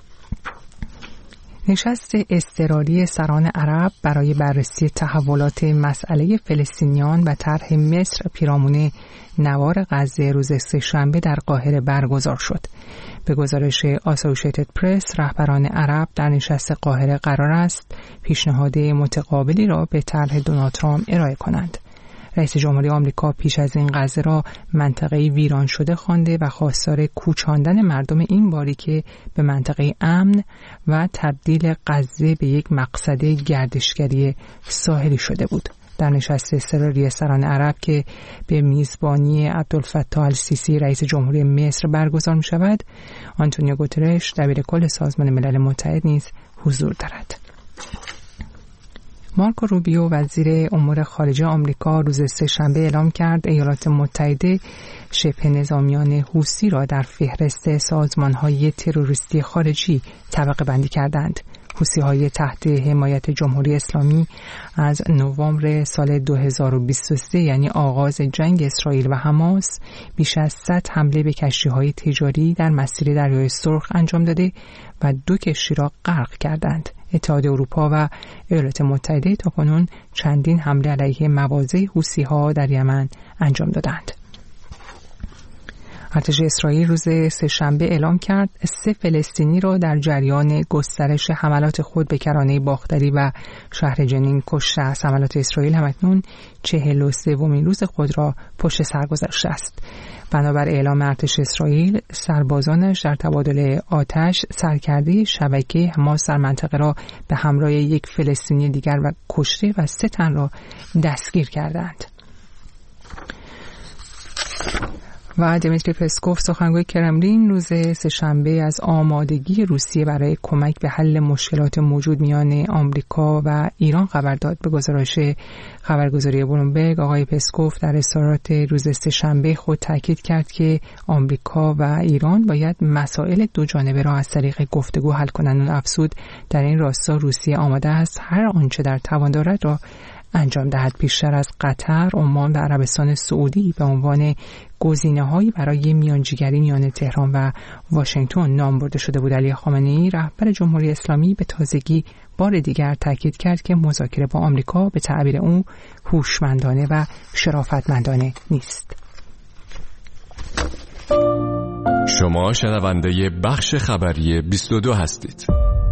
نشست اضطراری سران عرب برای بررسی تحولات مسئله فلسطینیان و طرح مصر پیرامون نوار غزه روز سه‌شنبه در قاهره برگزار شد. به گزارش آسوشیتد پرس، رهبران عرب در نشست قاهره قرار است پیشنهاد متقابلی را به طرح دونالد ترامپ ارائه کنند. رئیس جمهوری آمریکا پیش از این غزه را منطقه ویران شده خوانده و خواستار کوچاندن مردم این باریکه به منطقه امن و تبدیل غزه به یک مقصد گردشگری ساحلی شده بود. در نشست اضطراری سران عرب که به میزبانی عبدالفتاح السیسی رئیس جمهوری مصر برگزار می شود، آنتونیو گوترش دبیرکل سازمان ملل متحد نیز حضور دارد. مارکو روبیو وزیر امور خارجه آمریکا روز سه‌شنبه اعلام کرد ایالات متحده شبه نظامیان حوثی را در فهرست سازمان‌های تروریستی خارجی طبقه بندی کردند. حوثی‌های تحت حمایت جمهوری اسلامی از نوامبر سال 2023 یعنی آغاز جنگ اسرائیل و حماس بیش از 100 حمله به کشتی‌های تجاری در مسیر دریای سرخ انجام داده و 2 کشتی را غرق کردند. اتحادیه اروپا و ایالات متحده تاکنون چندین حمله علیه مواضع حوثی‌ها در یمن انجام دادند. ارتش اسرائیل روز سه‌شنبه اعلام کرد 3 فلسطینی را در جریان گسترش حملات خود به کرانه باختری و شهر جنین کشته است. حملات اسرائیل همکنون 43مین روز خود را پشت سر گذاشته است. بنابر اعلام ارتش اسرائیل، سربازانش در تبادل آتش سرکرده شبکه حماس در منطقه را به همراه 1 فلسطینی دیگر و کشته و 3 تن را دستگیر کردند. و دیمیتری پسکوف سخنگوی کرملین روز سه‌شنبه از آمادگی روسیه برای کمک به حل مشکلات موجود میان آمریکا و ایران خبر داد. به گزارش خبرگزاری بلومبرگ، آقای پسکوف در اظهارات روز سه‌شنبه خود تاکید کرد که آمریکا و ایران باید مسائل دو جانبه را از طریق گفتگو حل کنند و افزود در این راستا روسیه آماده است هر آنچه در توان دارد را انجام دهد. پیشتر از قطر، عمان و عربستان سعودی به عنوان گزینه‌هایی برای میانجیگری میان تهران و واشنگتن نام برده شده بود. علی خامنه‌ای رهبر جمهوری اسلامی به تازگی بار دیگر تاکید کرد که مذاکره با آمریکا به تعبیر او هوشمندانه و شرافتمندانه نیست. شما شنونده بخش خبری 22 هستید.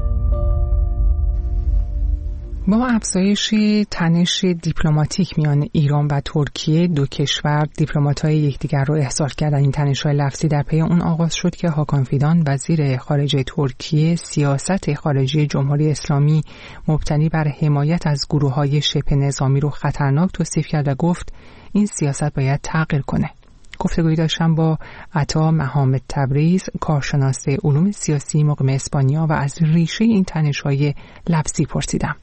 با افزایش تنش دیپلماتیک میان ایران و ترکیه، دو کشور دیپلمات‌های یکدیگر را احضار کردند. این تنش‌های لفظی در پی اون آغاز شد که هاکان فیدان وزیر خارجه ترکیه سیاست خارجی جمهوری اسلامی مبتنی بر حمایت از گروه‌های شبه نظامی رو خطرناک توصیف کرد و گفت این سیاست باید تغییر کنه. گفتگویی داشتم با عطا محمد تبریز، کارشناس علوم سیاسی مقیم اسپانیا، و از ریشه این تنش‌های لفظی پرسیدم.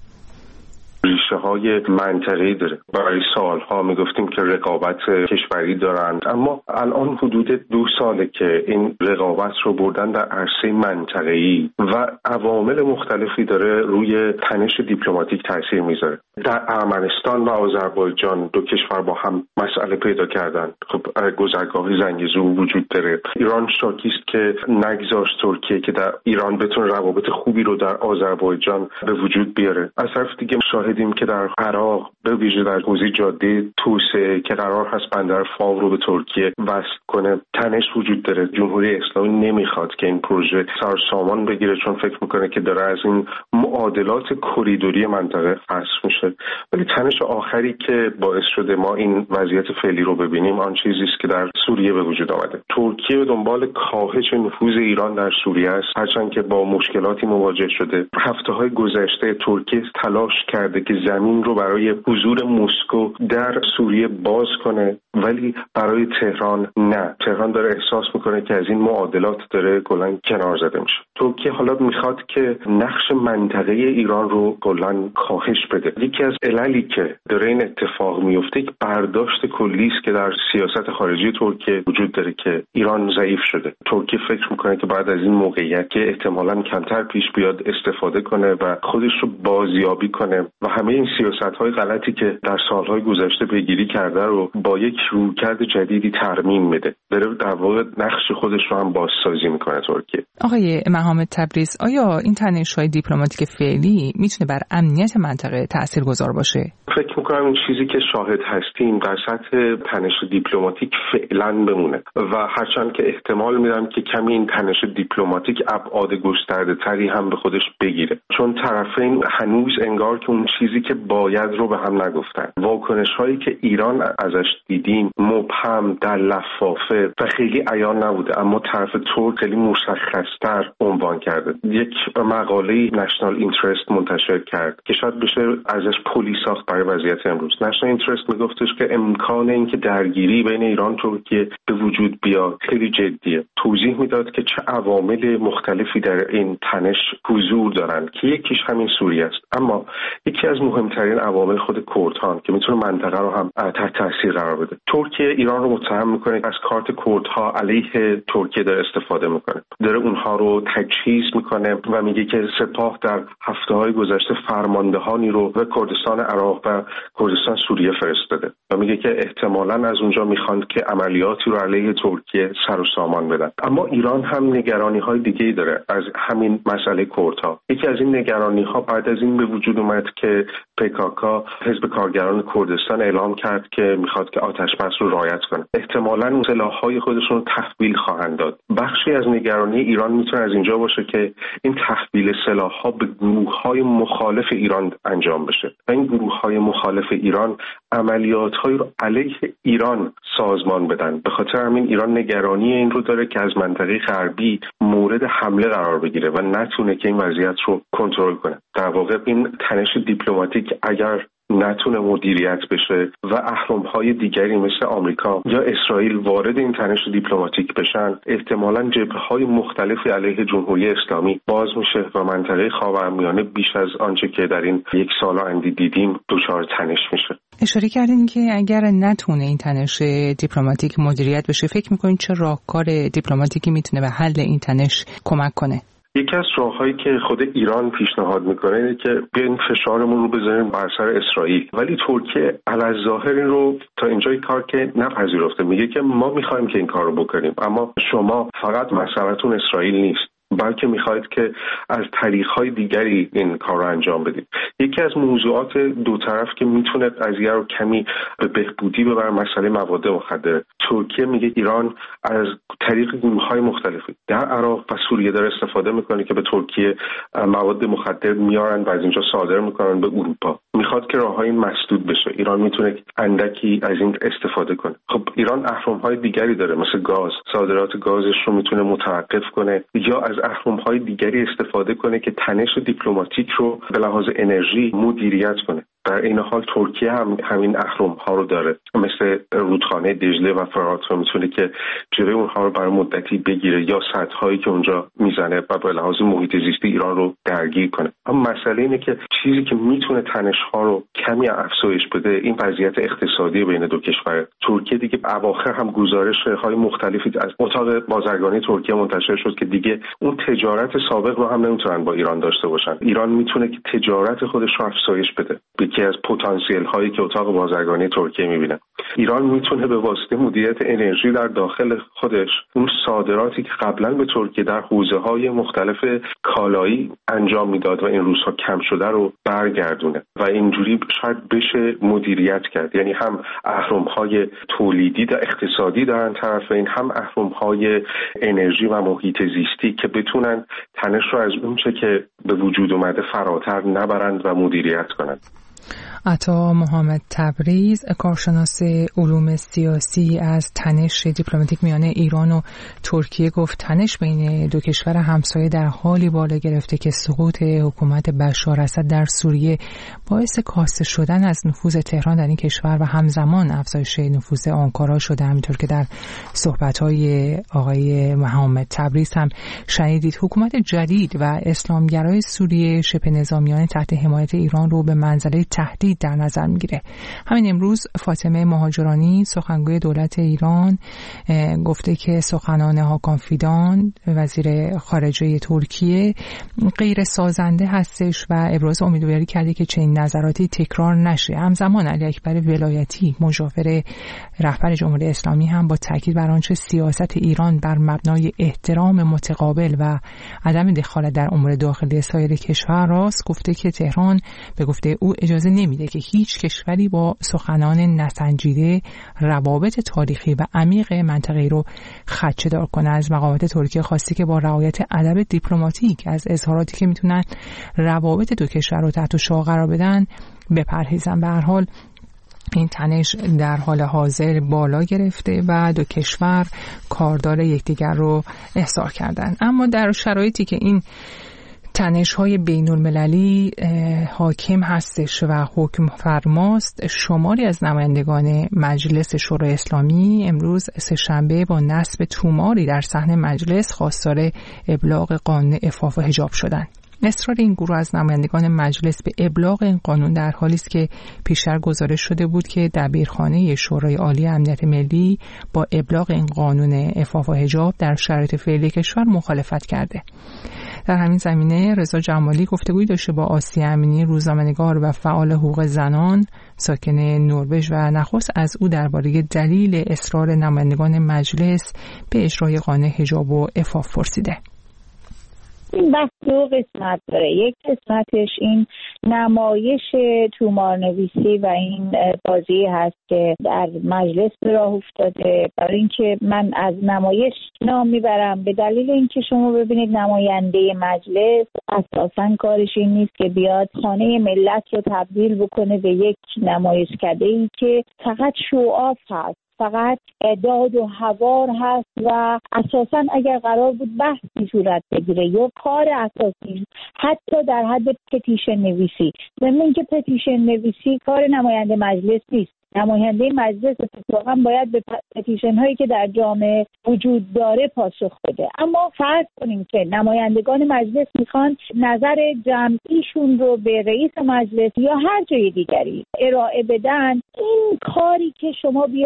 ریشه های منطقه‌ای داره. برای سالها میگفتیم که رقابت کشوری دارند، اما الان حدود 2 ساله که این رقابت رو بردن در عرصه منطقه‌ای و عوامل مختلفی داره روی تنش دیپلماتیک تاثیر میذاره. در ارمنستان و آذربایجان 2 کشور با هم مسئله پیدا کردن. خب گذرگاه زنگزو وجود داره. ایران شاکی است که نگذاشت ترکیه که در ایران بتونه روابط خوبی رو در آذربایجان به وجود بیاره. از طرف دیگه شاهدیم که در عراق به ویژه در حوزه جاده توسعه که قرار هست بندر فاو رو به ترکیه وصل کنه تنش وجود داره. جمهوری اسلامی نمیخواد که این پروژه سرسامان بگیره، چون فکر میکنه که داره از این معادلات کریدوری منطقه حذف میشه. ولی تنش آخری که باعث شده ما این وضعیت فعلی رو ببینیم آن چیزی است که در سوریه به وجود آمده. ترکیه به دنبال کاهش نفوذ ایران در سوریه است، هرچند که با مشکلاتی مواجه شده. هفته‌های گذشته ترکیه تلاش کرده که زمین رو برای حضور مسکو در سوریه باز کنه، ولی برای تهران نه. تهران داره احساس میکنه که از این معادلات داره کلاً کنار زده میشه. ترکیه حالا میخواد که نقش منطقه ایران رو کلاً کاهش بده. یکی از عللی که داره این اتفاق میفته یک برداشت کلی است که در سیاست خارجی ترکیه وجود داره که ایران ضعیف شده. ترکیه فکر میکنه که بعد از این موقعیت که احتمالاً کمتر پیش بیاد استفاده کنه و خودش رو بازیابی کنه و همه این سیاست‌های غلطی که در سال‌های گذشته پیگیری کرده رو با یک رویکرد جدیدی ترمیم بده. داره در واقع نقش خودش رو هم بازسازی میکنه ترکیه. آقای محمد تبریز، آیا این تنش‌های دیپلماتیک فعلی میتونه بر امنیت منطقه تاثیرگذار باشه؟ فکر میکنم این چیزی که شاهد هستیم در سطح تنش دیپلماتیک فعلا بمونه و هرچند که احتمال میدم که کمی این تنش دیپلماتیک ابعاد گسترده تری هم به خودش بگیره، چون طرفین هنوز انگار که اون چیزی که باید رو به هم نگفتن. واکنش هایی که ایران ازش دیدیم مبهم، در لفافه و خیلی عیان نبوده، اما طرف ترک خیلی مشخص‌تر عنوان کرده. یک مقاله نشنال اینترست منتشر کرد که شاید بشه ازش پلی ساخت برای وضعیت امروز. نشنال اینترست میگفتش که امکان اینکه درگیری بین ایران و ترکیه به وجود بیاد خیلی جدیه. توضیح میداد که چه عوامل مختلفی در این تنش حضور دارند که یکیش همین سوریه است، اما یکی از مهمترین عوامل خود کردها که میتونه منطقه رو هم تحت تاثیر قرار بده. ترکیه ایران رو متهم میکنه از کارت کردها علیه ترکیه داره استفاده میکنه، داره اونها رو تجهیز میکنه و میگه که سپاه در هفته‌های گذشته فرماندهانی رو به کردستان عراق و کردستان سوریه فرستاده و میگه که احتمالاً از اونجا میخوان که عملیاتی رو علیه ترکیه سر و سامان بدن. اما ایران هم نگرانی‌های دیگه‌ای داره از همین مسئله کردها. یکی از این نگرانی‌ها بعد از این به وجود اومد که PKK حزب کارگران کردستان اعلام کرد که میخواد که آتش بس رو رعایت کنه. احتمالاً سلاح‌های خودشون رو تحویل خواهند داد. بخشی از نگرانی ایران میتونه از اینجا باشه که این تحویل سلاح‌ها به گروه‌های مخالف ایران انجام بشه و این گروه‌های مخالف ایران عملیات‌هایی رو علیه ایران سازمان بدن. به خاطر همین ایران نگرانی این رو داره که از منطقه غربی مورد حمله قرار بگیره و نتونه که این وضعیت رو کنترل کنه. در واقع این تنش دیپلماتیک اگر نتونه مدیریت بشه و اهرم‌های دیگری مثل آمریکا یا اسرائیل وارد این تنش دیپلماتیک بشن، احتمالاً جبهه‌های مختلفی علیه جمهوری اسلامی باز میشه و منطقه خاورمیانه بیش از آنچه که در این 1 سال اندی دیدیم دچار تنش میشه. اشاره کردین که اگر نتونه این تنش دیپلماتیک مدیریت بشه، فکر می‌کنین چه راهکار دیپلماتیکی میتونه به حل این تنش کمک کنه؟ یکی از راههایی که خود ایران پیشنهاد میکنه اینه که بیاین فشارمون رو بذاریم بر سر اسرائیل، ولی ترکیه علی‌الظاهر این رو تا اینجای کار که نپذیرفته. میگه که ما میخوایم که این کار رو بکنیم، اما شما فقط مسئله‌تون اسرائیل نیست، بلکه میخواید که از طریق‌های دیگری این کار رو انجام بدید. یکی از موضوعات دو طرف که میتونه قضیه رو کمی به بهبودی ببره مسئله مواد مخدره. ترکیه میگه ایران از طریق گروه‌های مختلفی در عراق و سوریه داره استفاده میکنه که به ترکیه مواد مخدر میارن و از اینجا صادر میکنن به اروپا. میخواد که راههای مسدود بشه. ایران میتونه اندکی از این استفاده کنه. خب ایران اهرم‌های دیگری داره، مثل گاز. صادرات گازش رو میتونه متوقف کنه یا از اهرم‌های دیگری استفاده کنه که تنش دیپلماتیک رو به لحاظ انرژی مدیریت کنه. در این حال ترکیه هم همین اهرم‌ها رو داره، مثل رودخانه دجله و فرات رو میتونه که جلوی اونها رو برای مدتی بگیره یا سدهایی که اونجا میزنه و به لحاظ محیط زیستی ایران رو درگیر کنه. اما مسئله اینه که چیزی که میتونه تنش‌ها رو کمی افزایش بده این وضعیت اقتصادی بین دو کشور. ترکیه دیگه اواخر هم گزارش‌های مختلفی از اتاق بازرگانی ترکیه منتشر شد که دیگه اون تجارت سابق رو هم نمیتونن با ایران داشته باشن. ایران میتونه که تجارت خودش رو افزایش بده. یکی از پتانسیل هایی که اتاق بازرگانی ترکیه میبینه. ایران میتونه به واسطه مدیریت انرژی در داخل خودش اون صادراتی که قبلا به ترکیه در حوزه‌های مختلف کالایی انجام میداد و این روزها کم شده رو برگردونه و اینجوری شاید بشه مدیریت کرد. یعنی هم اهرم‌های تولیدی و اقتصادی دارن طرفین، هم اهرم‌های انرژی و محیط زیستی که بتونن تنش رو از اونچه که به وجود اومده فراتر نبرند و مدیریت کنند. عطا محمد تبریز، کارشناس علوم سیاسی، از تنش دیپلماتیک میان ایران و ترکیه گفت تنش بین دو کشور همسایه در حالی بالا گرفته که سقوط حکومت بشار اسد در سوریه باعث کاسته شدن از نفوذ تهران در این کشور و همزمان افزایش نفوذ آنکارا شده. همینطور که در صحبت‌های آقای محمد تبریز هم شنیدید، حکومت جدید و اسلامگرای سوریه شبه نظامیان تحت حمایت ایران رو به منزله تهدید در نظر میگیره. همین امروز فاطمه مهاجرانی سخنگوی دولت ایران گفته که سخنان هاکان فیدان وزیر خارجه ترکیه غیر سازنده هستش و ابراز امیدواری کرده که چنین نظراتی تکرار نشه. همزمان علی اکبر ولایتی مشاور رهبر جمهوری اسلامی هم با تاکید بر آنچه سیاست ایران بر مبنای احترام متقابل و عدم دخالت در امور داخلی سایر کشور راست گفته که تهران به گفته او اجازه نمیده که هیچ کشوری با سخنان نسنجیده روابط تاریخی و عمیق منطقه‌ای رو خدشه‌دار کنه. از مقامات ترکیه خواسته که با رعایت ادب دیپلماتیک از اظهاراتی که میتونن روابط دو کشور رو تحت شعاع قرار بدن بپرهیزن. به هر حال این تنش در حال حاضر بالا گرفته و دو کشور کاردار یکدیگر رو احضار کردن. اما در شرایطی که این تنش‌های بین‌المللی حاکم هستش و حکم فرماست، شماری از نمایندگان مجلس شورای اسلامی امروز سه‌شنبه با نصب توماری در صحن مجلس خواستار ابلاغ قانون عفاف و حجاب شدند. اصرار این گروه از نمایندگان مجلس به ابلاغ این قانون در حالی است که پیشتر گزارش شده بود که دبیرخانه شورای عالی امنیت ملی با ابلاغ این قانون عفاف و حجاب در شرایط فعلی کشور مخالفت کرده. در همین زمینه رضا جمالی گفتگویی داشته با آسیه امینی، روزنامه‌نگار و فعال حقوق زنان ساکن نروژ و نخست از او درباره دلیل اصرار نمایندگان مجلس به اجرای قانون حجاب و عفاف پرسیده. این بحث دو قسمت داره. یک قسمتش این نمایش تومارنویسی و این بازی هست که در مجلس به راه افتاده. برای اینکه من از نمایش نام میبرم به دلیل اینکه شما ببینید نماینده مجلس اساساً کارش این نیست که بیاد خانه ملت رو تبدیل بکنه به یک نمایشکده‌ای که فقط شوآف هست، فقط اعداد و حوار هست و اساساً اگر قرار بود بحثی صورت بگیره یا کار اساسی حتی در حد پتیشن نویسی، ضمن اینکه پتیشن نویسی کار نماینده مجلس نیست. نماینده مجلس اتفاقا باید به پتیشن هایی که در جامعه وجود داره پاسخ بده. اما فرض کنیم که نمایندگان مجلس میخوان نظر جمعیشون رو به رئیس مجلس یا هر جای دیگری ارائه بدن، این کاری که شما بیاید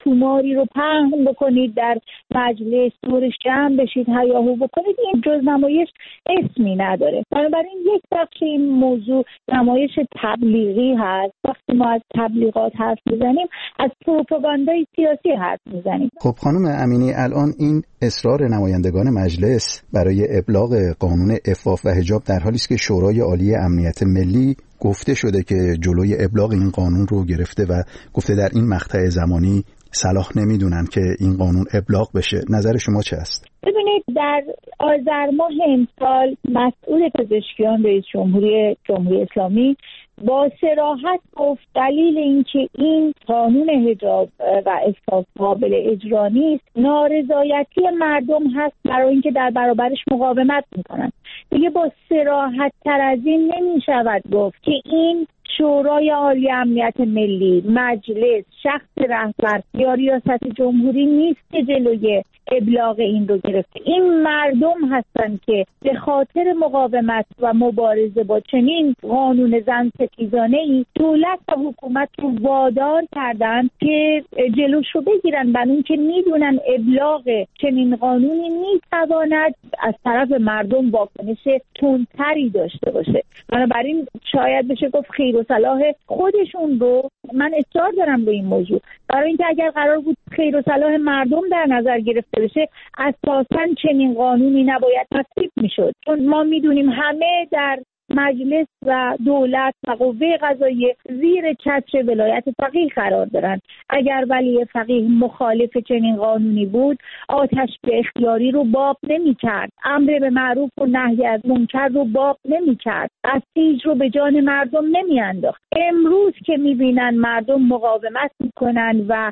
توماری رو پهن بکنید در مجلس، دورش جمع بشید، هیاهو بکنید، این جز نمایش اسمی نداره. بنابراین یک بخش این موضوع نمایش تبلیغی هست. وقتی ما از تبلیغات حرف میزنیم از پروپاگاندای سیاسی حرف میزنیم. خب خانم امینی، الان این اصرار نمایندگان مجلس برای ابلاغ قانون عفاف و حجاب در حالی است که شورای عالی امنیت ملی گفته شده که جلوی ابلاغ این قانون رو گرفته و گفته در این مقطع زمانی صلاح نمیدونن که این قانون ابلاغ بشه. نظر شما چه است؟ ببینید، در آذر ماه امسال مسئول پزشکیان رئیس جمهوری اسلامی با صراحت گفت دلیل اینکه این قانون حجاب و عفاف قابل اجرا نیست نارضایتی مردم هست برای اینکه در برابرش مقاومت میکنن. دیگه با صراحت تر از این نمیشود گفت که این شورای عالی امنیت ملی، مجلس، شخص رهبر یا ریاست جمهوری نیست که جلوی ابلاغ این رو گرفته. این مردم هستن که به خاطر مقاومت و مبارزه با چنین قانون زن ستیزانه‌ای دولت و حکومت رو وادار کردن که جلوش رو بگیرن، برای اینکه میدونن ابلاغ چنین قانونی میتواند از طرف مردم واکنش تندتری داشته باشه. بنابراین شاید بشه گفت خیر و صلاح خودشون رو، من اصرار دارم به این موضوع، برای اینکه اگر قرار بود خیر و صلاح مردم در نظر گرفته بشه اساساً چنین قانونی نباید تصویب میشد. چون ما میدونیم همه در مجلس و دولت و قوه قضاییه زیر چتر ولایت فقیه قرار دارن. اگر ولی فقیه مخالف چنین قانونی بود آتش به اختیاری رو باب نمی کرد، امر به معروف و نهی از منکر رو باب نمی کرد، بسیج رو به جان مردم نمی انداخت. امروز که می بینن مردم مقاومت می کنن و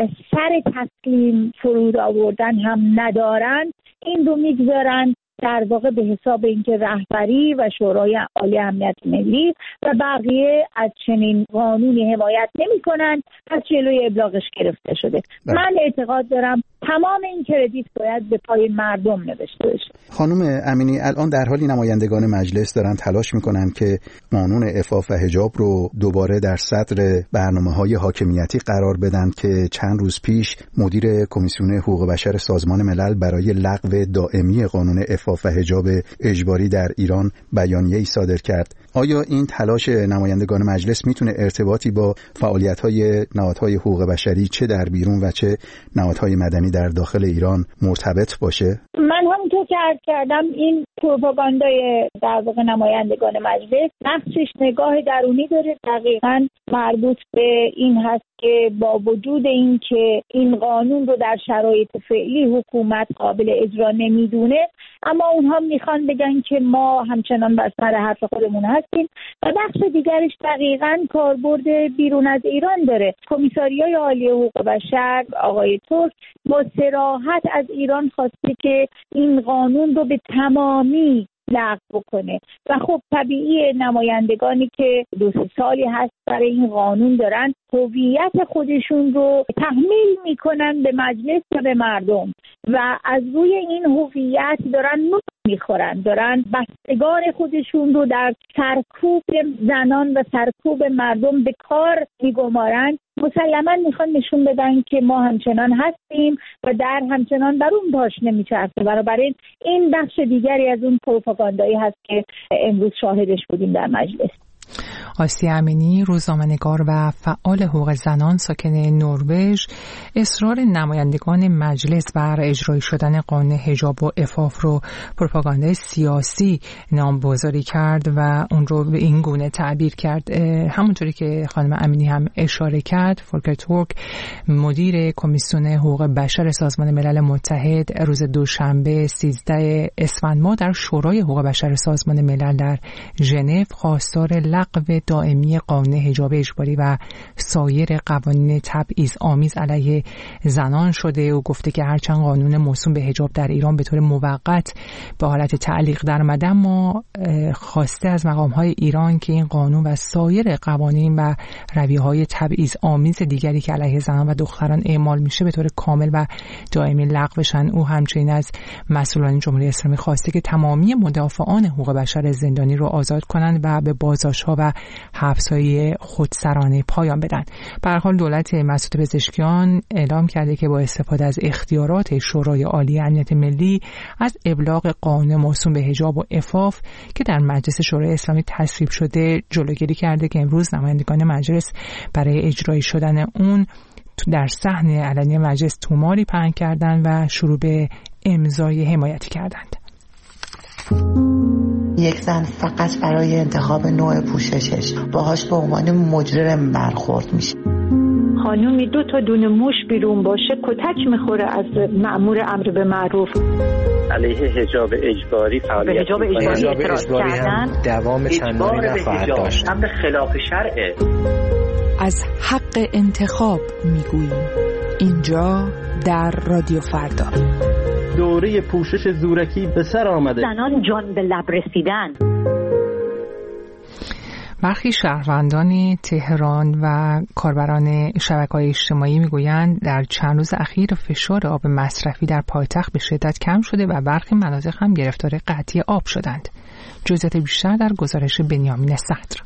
سر تسلیم فرود آوردن هم ندارن، این رو می گذارن در واقع به حساب اینکه رهبری و شورای عالی امنیت ملی و بقیه از چنین قانونی حمایت نمی‌کنن، پس جلوی ابلاغش گرفته شده. من اعتقاد دارم تمام این کردیت باید به پای مردم نوشته بشه. خانم امینی، الان در حالی نمایندگان مجلس دارن تلاش میکنن که قانون عفاف و حجاب رو دوباره در صدر برنامه‌های حاکمیتی قرار بدن که چند روز پیش مدیر کمیسیون حقوق بشر سازمان ملل برای لغو دائمی قانون عفاف و حجاب اجباری در ایران بیانیه‌ای صادر کرد. آیا این تلاش نمایندگان مجلس میتونه ارتباطی با فعالیت‌های نهادهای حقوق بشری چه در بیرون و چه نهادهای مدنی در داخل ایران مرتبط باشه؟ من همونطور که عرض کردم این پروپاگاندای در واقع نمایندگان مجلس بخشش نگاه درونی داره، دقیقاً مربوط به این هست که با وجود این که این قانون رو در شرایط فعلی حکومت قابل اجرا نمیدونه، اما اونها میخوان بگن که ما همچنان بر سر حرف خودمون هستیم. و بخش دیگرش دقیقاً کاربرد بیرون از ایران داره. کمیساریای عالی حقوق بشر آقای ترک با صراحت از ایران خواسته که این قانون رو به تمامی لغو بکنه و خب طبیعی نمایندگانی که 2-3 سالی هست برای این قانون دارن هویت خودشون رو تحمیل میکنن به مجلس و به مردم و از روی این هویت دارن میخورن، دارن بستگان خودشون رو در سرکوب زنان و سرکوب مردم به کار میگمارن. مسلما میخوان نشون بدن که ما همچنان هستیم و در همچنان بر اون باش نمیچرخه. بنابراین این بخش دیگری از اون پروپاگاندایی هست که امروز شاهدش بودیم در مجلس. آسیه امینی، روزنامه‌نگار و فعال حقوق زنان ساکن نروژ، اصرار نمایندگان مجلس بر اجرایی شدن قانون حجاب و عفاف رو پروپاگاندای سیاسی نامگذاری کرد و اون رو به این گونه تعبیر کرد. همونطوری که خانم امینی هم اشاره کرد، فولکر تورک، مدیر کمیسیون حقوق بشر سازمان ملل متحد، روز دوشنبه 13 اسفند ماه در شورای حقوق بشر سازمان ملل در ژنو خواستار لغو دائمی قانون حجاب اجباری و سایر قوانین تبعیض آمیز علیه زنان شده و گفته که هرچند قانون موسوم به حجاب در ایران به طور موقت به حالت تعلیق در اومده، اما خواسته از مقام‌های ایران که این قانون و سایر قوانین و رویه‌های تبعیض آمیز دیگری که علیه زنان و دختران اعمال میشه به طور کامل و دائمی لغو بشن. او همچنین از مسئولان جمهوری اسلامی خواسته که تمامی مدافعان حقوق بشر زندانی رو آزاد کنند و به بازداشت‌ها و حبس‌های خودسرانه پایان بدن. به هر حال دولت مسعود پزشکیان اعلام کرده که با استفاده از اختیارات شورای عالی امنیت ملی از ابلاغ قانون موسوم به حجاب و عفاف که در مجلس شورای اسلامی تصویب شده جلوگیری کرده که امروز نمایندگان مجلس برای اجرایی شدن اون در صحن علنی مجلس توماری پهن کردند و شروع به امضای حمایتی کردند. یک زن فقط برای انتخاب نوع پوششش باهاش به عنوان مجرم برخورد میشه. خانومی 2 تا دونه موش بیرون باشه کتک میخوره از مأمور امر به معروف. علیه حجاب اجباری فعالیت به حجاب اجباری هم دوام چندانی نخواهد داشت. امر خلاف شرعه. از حق انتخاب میگوییم اینجا در رادیو فردا. دوره پوشش زورکی به سر آمده. زنان جان به لب رسیدن. برخی شهروندان تهران و کاربران شبکه‌های اجتماعی میگویند در چند روز اخیر فشار آب مصرفی در پایتخت به شدت کم شده و برخی مناطق هم گرفتار قحطی آب شدند. جزئیات بیشتر در گزارش بنیامین صدر.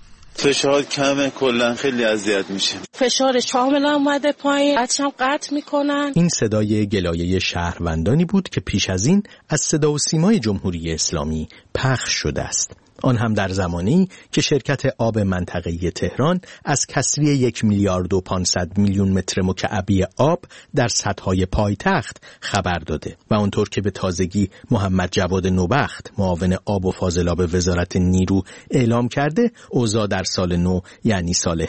فشار کمه، کلا خیلی اذیت میشه. فشارش کاملا اومده پایین، بچه‌ام قطع میکنن. این صدای گلایه شهروندانی بود که پیش از این از صدا و سیمای جمهوری اسلامی پخش شده است. آن هم در زمانی که شرکت آب منطقه‌ای تهران از کسری 1,500,000,000 متر مکعبی آب در سدهای پایتخت خبر داده و آنطور که به تازگی محمد جواد نوبخت معاون آب و فاضلاب وزارت نیرو اعلام کرده، اوضاع در سال نو یعنی سال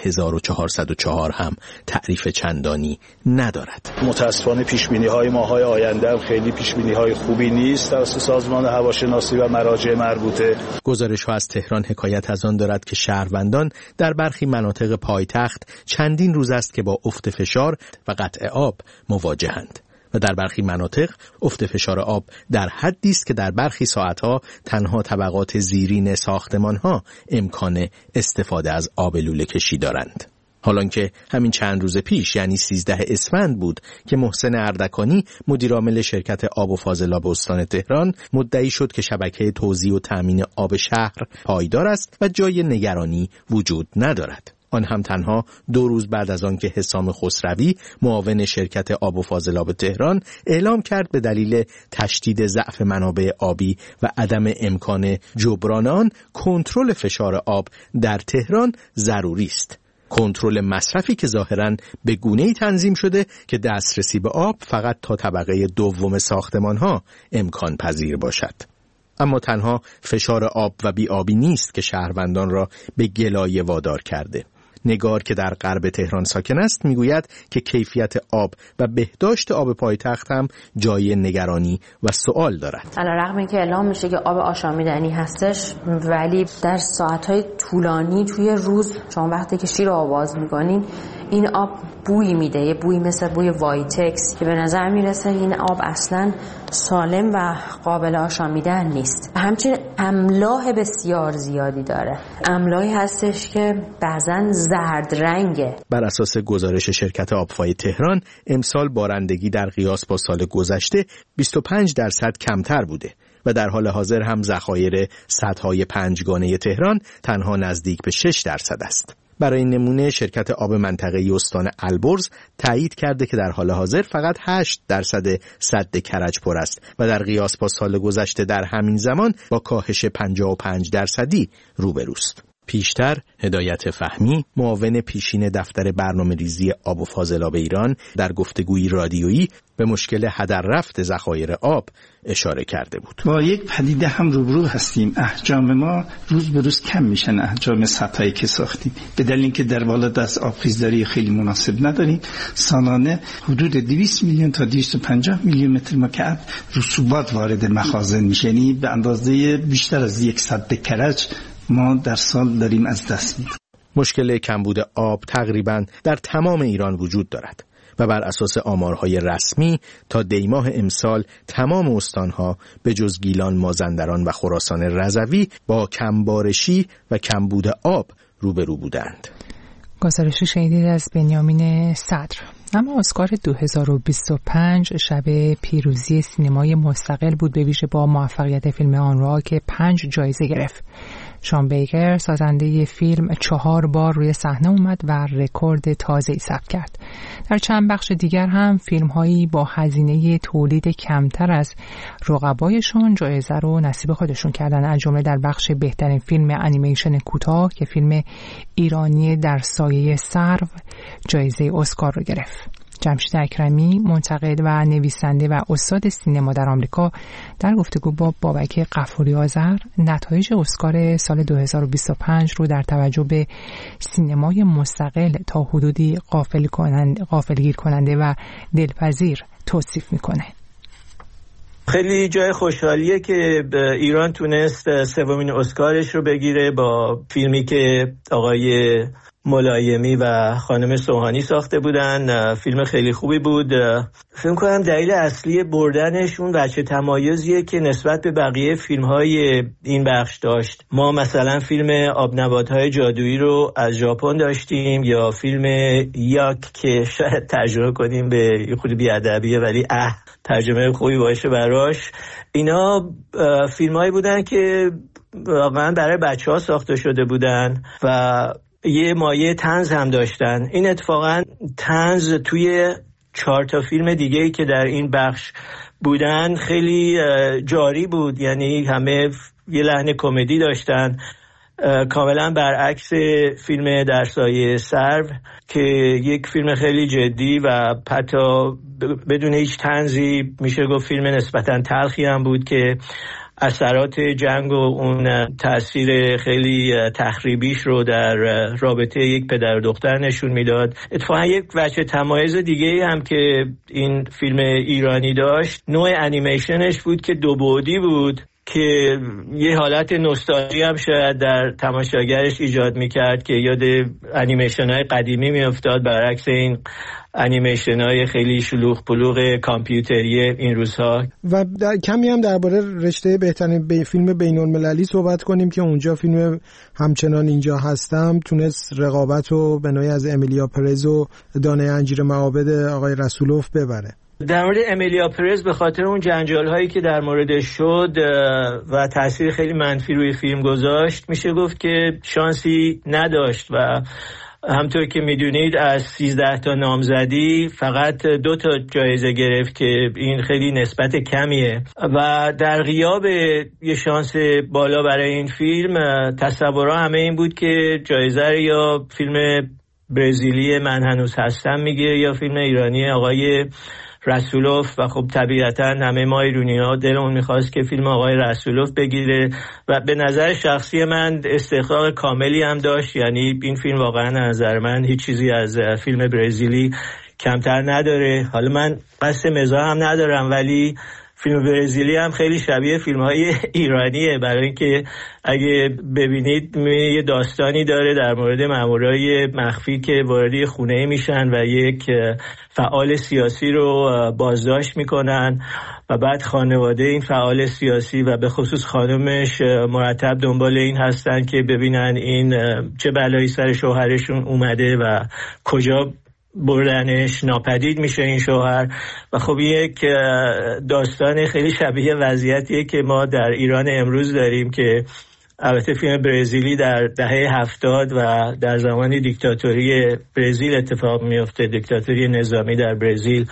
1404 هم تعریف چندانی ندارد. متاسفانه پیشبینی‌های ماهای آینده هم خیلی پیشبینی‌های خوبی نیست توسط سازمان هواشناسی و مراجع مربوطه. گزارش‌ها از تهران حکایت از آن دارد که شهروندان در برخی مناطق پایتخت چندین روز است که با افت فشار و قطع آب مواجهند و در برخی مناطق افت فشار آب در حدی است که در برخی ساعتها تنها طبقات زیرین ساختمان‌ها امکان استفاده از آب لوله کشی دارند. حالان که همین چند روز پیش یعنی 13 اسفند بود که محسن اردکانی مدیرعامل شرکت آب و فاضلاب استان تهران مدعی شد که شبکه توزیع و تامین آب شهر پایدار است و جای نگرانی وجود ندارد. آن هم تنها 2 روز بعد از آن که حسام خسروی معاون شرکت آب و فاضلاب تهران اعلام کرد به دلیل تشدید ضعف منابع آبی و عدم امکان جبران آن کنترل فشار آب در تهران ضروری است. کنترل مصرفی که ظاهراً به گونه‌ای تنظیم شده که دسترسی به آب فقط تا طبقه دوم ساختمان‌ها امکان پذیر باشد. اما تنها فشار آب و بی‌آبی نیست که شهروندان را به گلایه وادار کرده. نگار که در غرب تهران ساکن است میگوید که کیفیت آب و بهداشت آب پایتخت هم جای نگرانی و سوال دارد. علیرغم اینکه اعلام میشه که آب آشامیدنی هستش، ولی در ساعت‌های طولانی توی روز شما وقتی که شیر آواز می‌کنین این آب بوی میده، یه بوی مثل بوی وایتکس که به نظر میرسه این آب اصلاً سالم و قابل آشامیدن نیست. همچنین املاح بسیار زیادی داره. املاحی هستش که بعضاً زرد رنگه. بر اساس گزارش شرکت آبفای تهران امسال بارندگی در قیاس با سال گذشته 25% کمتر بوده و در حال حاضر هم ذخایر سدهای 5گانه تهران تنها نزدیک به 6% است. برای نمونه شرکت آب منطقه‌ای استان البرز تایید کرده که در حال حاضر فقط 8% سد کرج پر است و در قیاس با سال گذشته در همین زمان با کاهش 55% روبروست. پیشتر هدایت فهمی معاون پیشین دفتر برنامه‌ریزی آب و فاضلاب ایران در گفتگوی رادیویی به مشکل هدر رفت ذخایر آب اشاره کرده بود. با یک پدیده هم روبرو هستیم. احجام ما روز به روز کم میشن، احجام سطحی که ساختیم، به دلیل اینکه در بالادست آبخیزداری خیلی مناسب نداریم. سالانه حدود 200 میلیون تا 250 میلیون متر مکعب رسوبات وارد مخازن میشه، یعنی به اندازه بیشتر از 100 کرج ما در سال داریم از دست میدیم. مشکل کمبود آب تقریباً در تمام ایران وجود دارد و بر اساس آمارهای رسمی تا دیماه امسال تمام استانها به جز گیلان، مازندران و خراسان رضوی با کمبارشی و کمبود آب روبرو بودند. گزارش شنیدید از بنیامین صدر. اما اسکار 2025 شب پیروزی سینمای مستقل بود، به ویژه با موفقیت فیلم آن را که 5 جایزه گرفت. شان بیکر سازنده فیلم 4 بار روی صحنه اومد و رکورد تازه‌ای ثبت کرد. در چند بخش دیگر هم فیلم‌هایی با هزینه تولید کمتر از رقبایشان جایزه رو نصیب خودشون کردن، از جمله در بخش بهترین فیلم انیمیشن کوتاه که فیلم ایرانی در سایه سرو جایزه اسکار رو گرفت. جمشید اکرمی، منتقد و نویسنده و استاد سینما در آمریکا، در گفتگو با بابک غفوری آذر نتایج اسکار سال 2025 رو در توجه به سینمای مستقل تا حدودی غافلگیر کننده و دلپذیر توصیف میکنه. خیلی جای خوشحالیه که ایران تونست سومین اسکارش رو بگیره با فیلمی که آقای ملایمی و خانم سوهانی ساخته بودن. فیلم خیلی خوبی بود. فکر کنم دلیل اصلی بردنش اون وجه تمایزیه که نسبت به بقیه فیلم‌های این بخش داشت. ما مثلا فیلم آبنبات‌های جادویی رو از ژاپن داشتیم، یا فیلم یاک که شاید ترجمه کنیم به خود بی‌ادبیه ولی ترجمه خوبی باشه براش. اینا فیلم‌هایی بودن که واقعا برای بچه‌ها ساخته شده بودن و یه مایه طنز هم داشتن. این اتفاقا طنز توی 4 تا فیلم دیگه‌ای که در این بخش بودن خیلی جاری بود، یعنی همه یه لحن کمدی داشتن، کاملا برعکس فیلم در سایه سرو که یک فیلم خیلی جدی و حتی بدون هیچ طنزی میشه گفت فیلم نسبتا تلخی هم بود که اثرات جنگ و اون تأثیر خیلی تخریبیش رو در رابطه یک پدر و دختر نشون میداد. اتفاقا یک وجه تمایز دیگه هم که این فیلم ایرانی داشت نوع انیمیشنش بود که 2 بعدی بود که یه حالت نوستالژی هم شاید در تماشاگرش ایجاد میکرد که یاد انیمیشن‌های قدیمی میافتاد، برعکس این انیمیشن‌های خیلی شلوغ پلوغ کامپیوتری این روزها. و کمی هم درباره رشته بهترین فیلم بین‌المللی صحبت کنیم که اونجا فیلم همچنان اینجا هستم تونست رقابت رو به نوعی از امیلیا پرز و دانه انجیر معابد آقای رسولوف ببره. در مورد امیلیا پرز به خاطر اون جنجال هایی که در موردش شد و تاثیر خیلی منفی روی فیلم گذاشت میشه گفت که شانسی نداشت و همطور که میدونید از 13 تا نامزدی فقط 2 تا جایزه گرفت که این خیلی نسبت کمیه و در غیاب یه شانس بالا برای این فیلم تصورها همه این بود که جایزه یا فیلم برزیلی من هنوز هستم میگیره یا فیلم ایرانی آقای رسولوف و خب طبیعتا همه ما ایرانی‌ها دلمون می‌خواست که فیلم آقای رسولوف بگیره و به نظر شخصی من استحقاق کاملی هم داشت. یعنی این فیلم واقعا از نظر من هیچ چیزی از فیلم برزیلی کمتر نداره. حالا من قصد مزاح هم ندارم ولی فیلم برزیلی هم خیلی شبیه فیلم‌های ایرانیه، برای اینکه اگه ببینید یه داستانی داره در مورد مامورای مخفی که وارد خونه میشن و یک فعال سیاسی رو بازداشت میکنن و بعد خانواده این فعال سیاسی و به خصوص خانمش مرتب دنبال این هستن که ببینن این چه بلایی سر شوهرشون اومده و کجا بردنش، ناپدید میشه این شوهر. و خب یک داستان خیلی شبیه وضعیتیه که ما در ایران امروز داریم که البته فیلم برزیلی در دهه 70 و در زمان دیکتاتوری برزیل اتفاق میفته، دیکتاتوری نظامی در برزیل.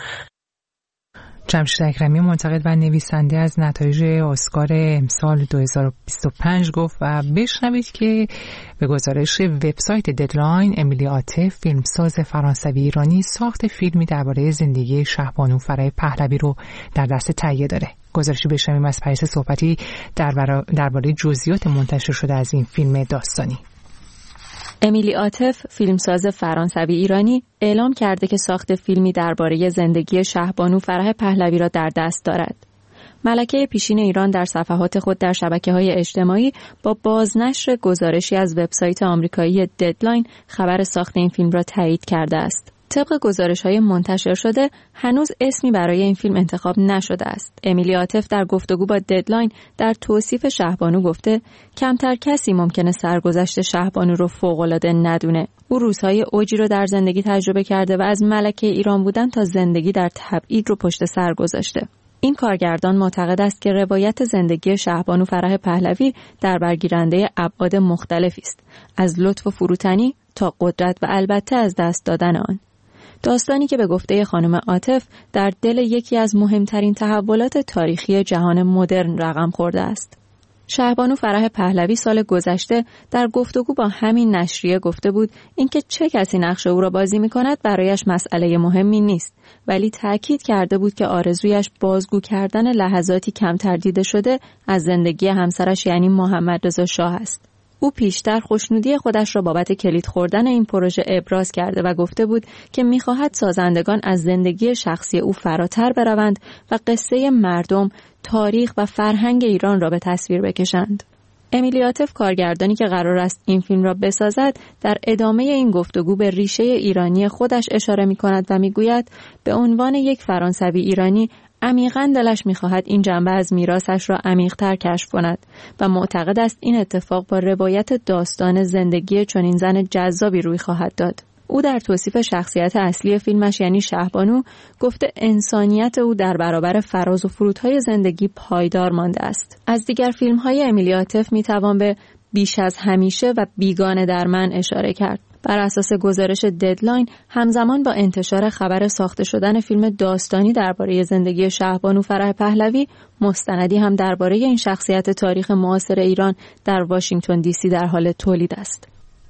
جمشید اکرمی منتقد و نویسنده از نتایج اسکار امسال 2025 گفت و بشنوید که به گزارش وبسایت ددلاین امیلی عاطف فیلمساز فرانسوی ایرانی ساخت فیلمی درباره زندگی شهبانو فرح پهلوی رو در دست تهیه داره. گزارشی بشنویم از پریسا صحبتی درباره جزئیات منتشر شده از این فیلم داستانی. امیلی عاطف فیلمساز فرانسوی ایرانی اعلام کرده که ساخت فیلمی درباره زندگی شهبانو فرح پهلوی را در دست دارد. ملکه پیشین ایران در صفحات خود در شبکه‌های اجتماعی با بازنشر گزارشی از وبسایت آمریکایی ددلاین خبر ساخت این فیلم را تایید کرده است. طبق گزارش‌های منتشر شده هنوز اسمی برای این فیلم انتخاب نشده است. امیلی عاطف در گفتگو با ددلاین در توصیف شهبانو گفته کمتر کسی ممکنه سرگذشت شهبانو رو فوق‌العاده ندونه. او روزهای اوجی رو در زندگی تجربه کرده و از ملکه ایران بودن تا زندگی در تبعید رو پشت سر گذاشته. این کارگردان معتقد است که روایت زندگی شهبانو فرح پهلوی در برگیرنده ابعاد مختلفی است، از لطف و فروتنی تا قدرت و البته از دست دادن آن. داستانی که به گفته خانم عاطف در دل یکی از مهمترین تحولات تاریخی جهان مدرن رقم خورده است. شهبانو فرح پهلوی سال گذشته در گفتگو با همین نشریه گفته بود اینکه چه کسی نقش او را بازی می‌کند برایش مسئله مهمی نیست، ولی تأکید کرده بود که آرزویش بازگو کردن لحظاتی کمتر دیده شده از زندگی همسرش یعنی محمد رضا شاه است. او پیشتر خوشنودی خودش را بابت کلید خوردن این پروژه ابراز کرده و گفته بود که می‌خواهد سازندگان از زندگی شخصی او فراتر بروند و قصه مردم، تاریخ و فرهنگ ایران را به تصویر بکشند. امیلی عاطف کارگردانی که قرار است این فیلم را بسازد در ادامه این گفتگو به ریشه ایرانی خودش اشاره می‌کند و می‌گوید به عنوان یک فرانسوی ایرانی عمیقاً دلش می‌خواهد این جنبه از میراثش را عمیق‌تر کشف کند و معتقد است این اتفاق با روایت داستان زندگی چنین زن جذابی روی خواهد داد. او در توصیف شخصیت اصلی فیلمش یعنی شهبانو گفته انسانیت او در برابر فراز و فرودهای زندگی پایدار مانده است. از دیگر فیلم‌های امیلی عاطف می‌توان به بیش از همیشه و بیگانه در من اشاره کرد. بر اساس گزارش ددلاین همزمان با انتشار خبر ساخته شدن فیلم داستانی درباره زندگی شهبانو فرح پهلوی، مستندی هم درباره این شخصیت تاریخ معاصر ایران در واشنگتن دی سی در حال تولید است.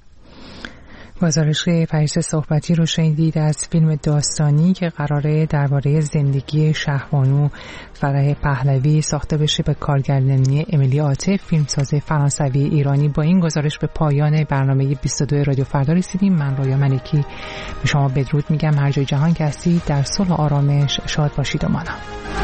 گزارش پریسا صحبتی رو شنیدید از فیلم داستانی که قراره درباره زندگی شهبانو فرح پهلوی ساخته بشه به کارگردانی امیلی عاطف، فیلمساز فرانسوی ایرانی. با این گزارش به پایان برنامه 22 رادیو فردا رسیدیم. من رویا ملکی به شما بدرود میگم. هر جای جهان که هستید در صلح و آرامش شاد باشید و مانا.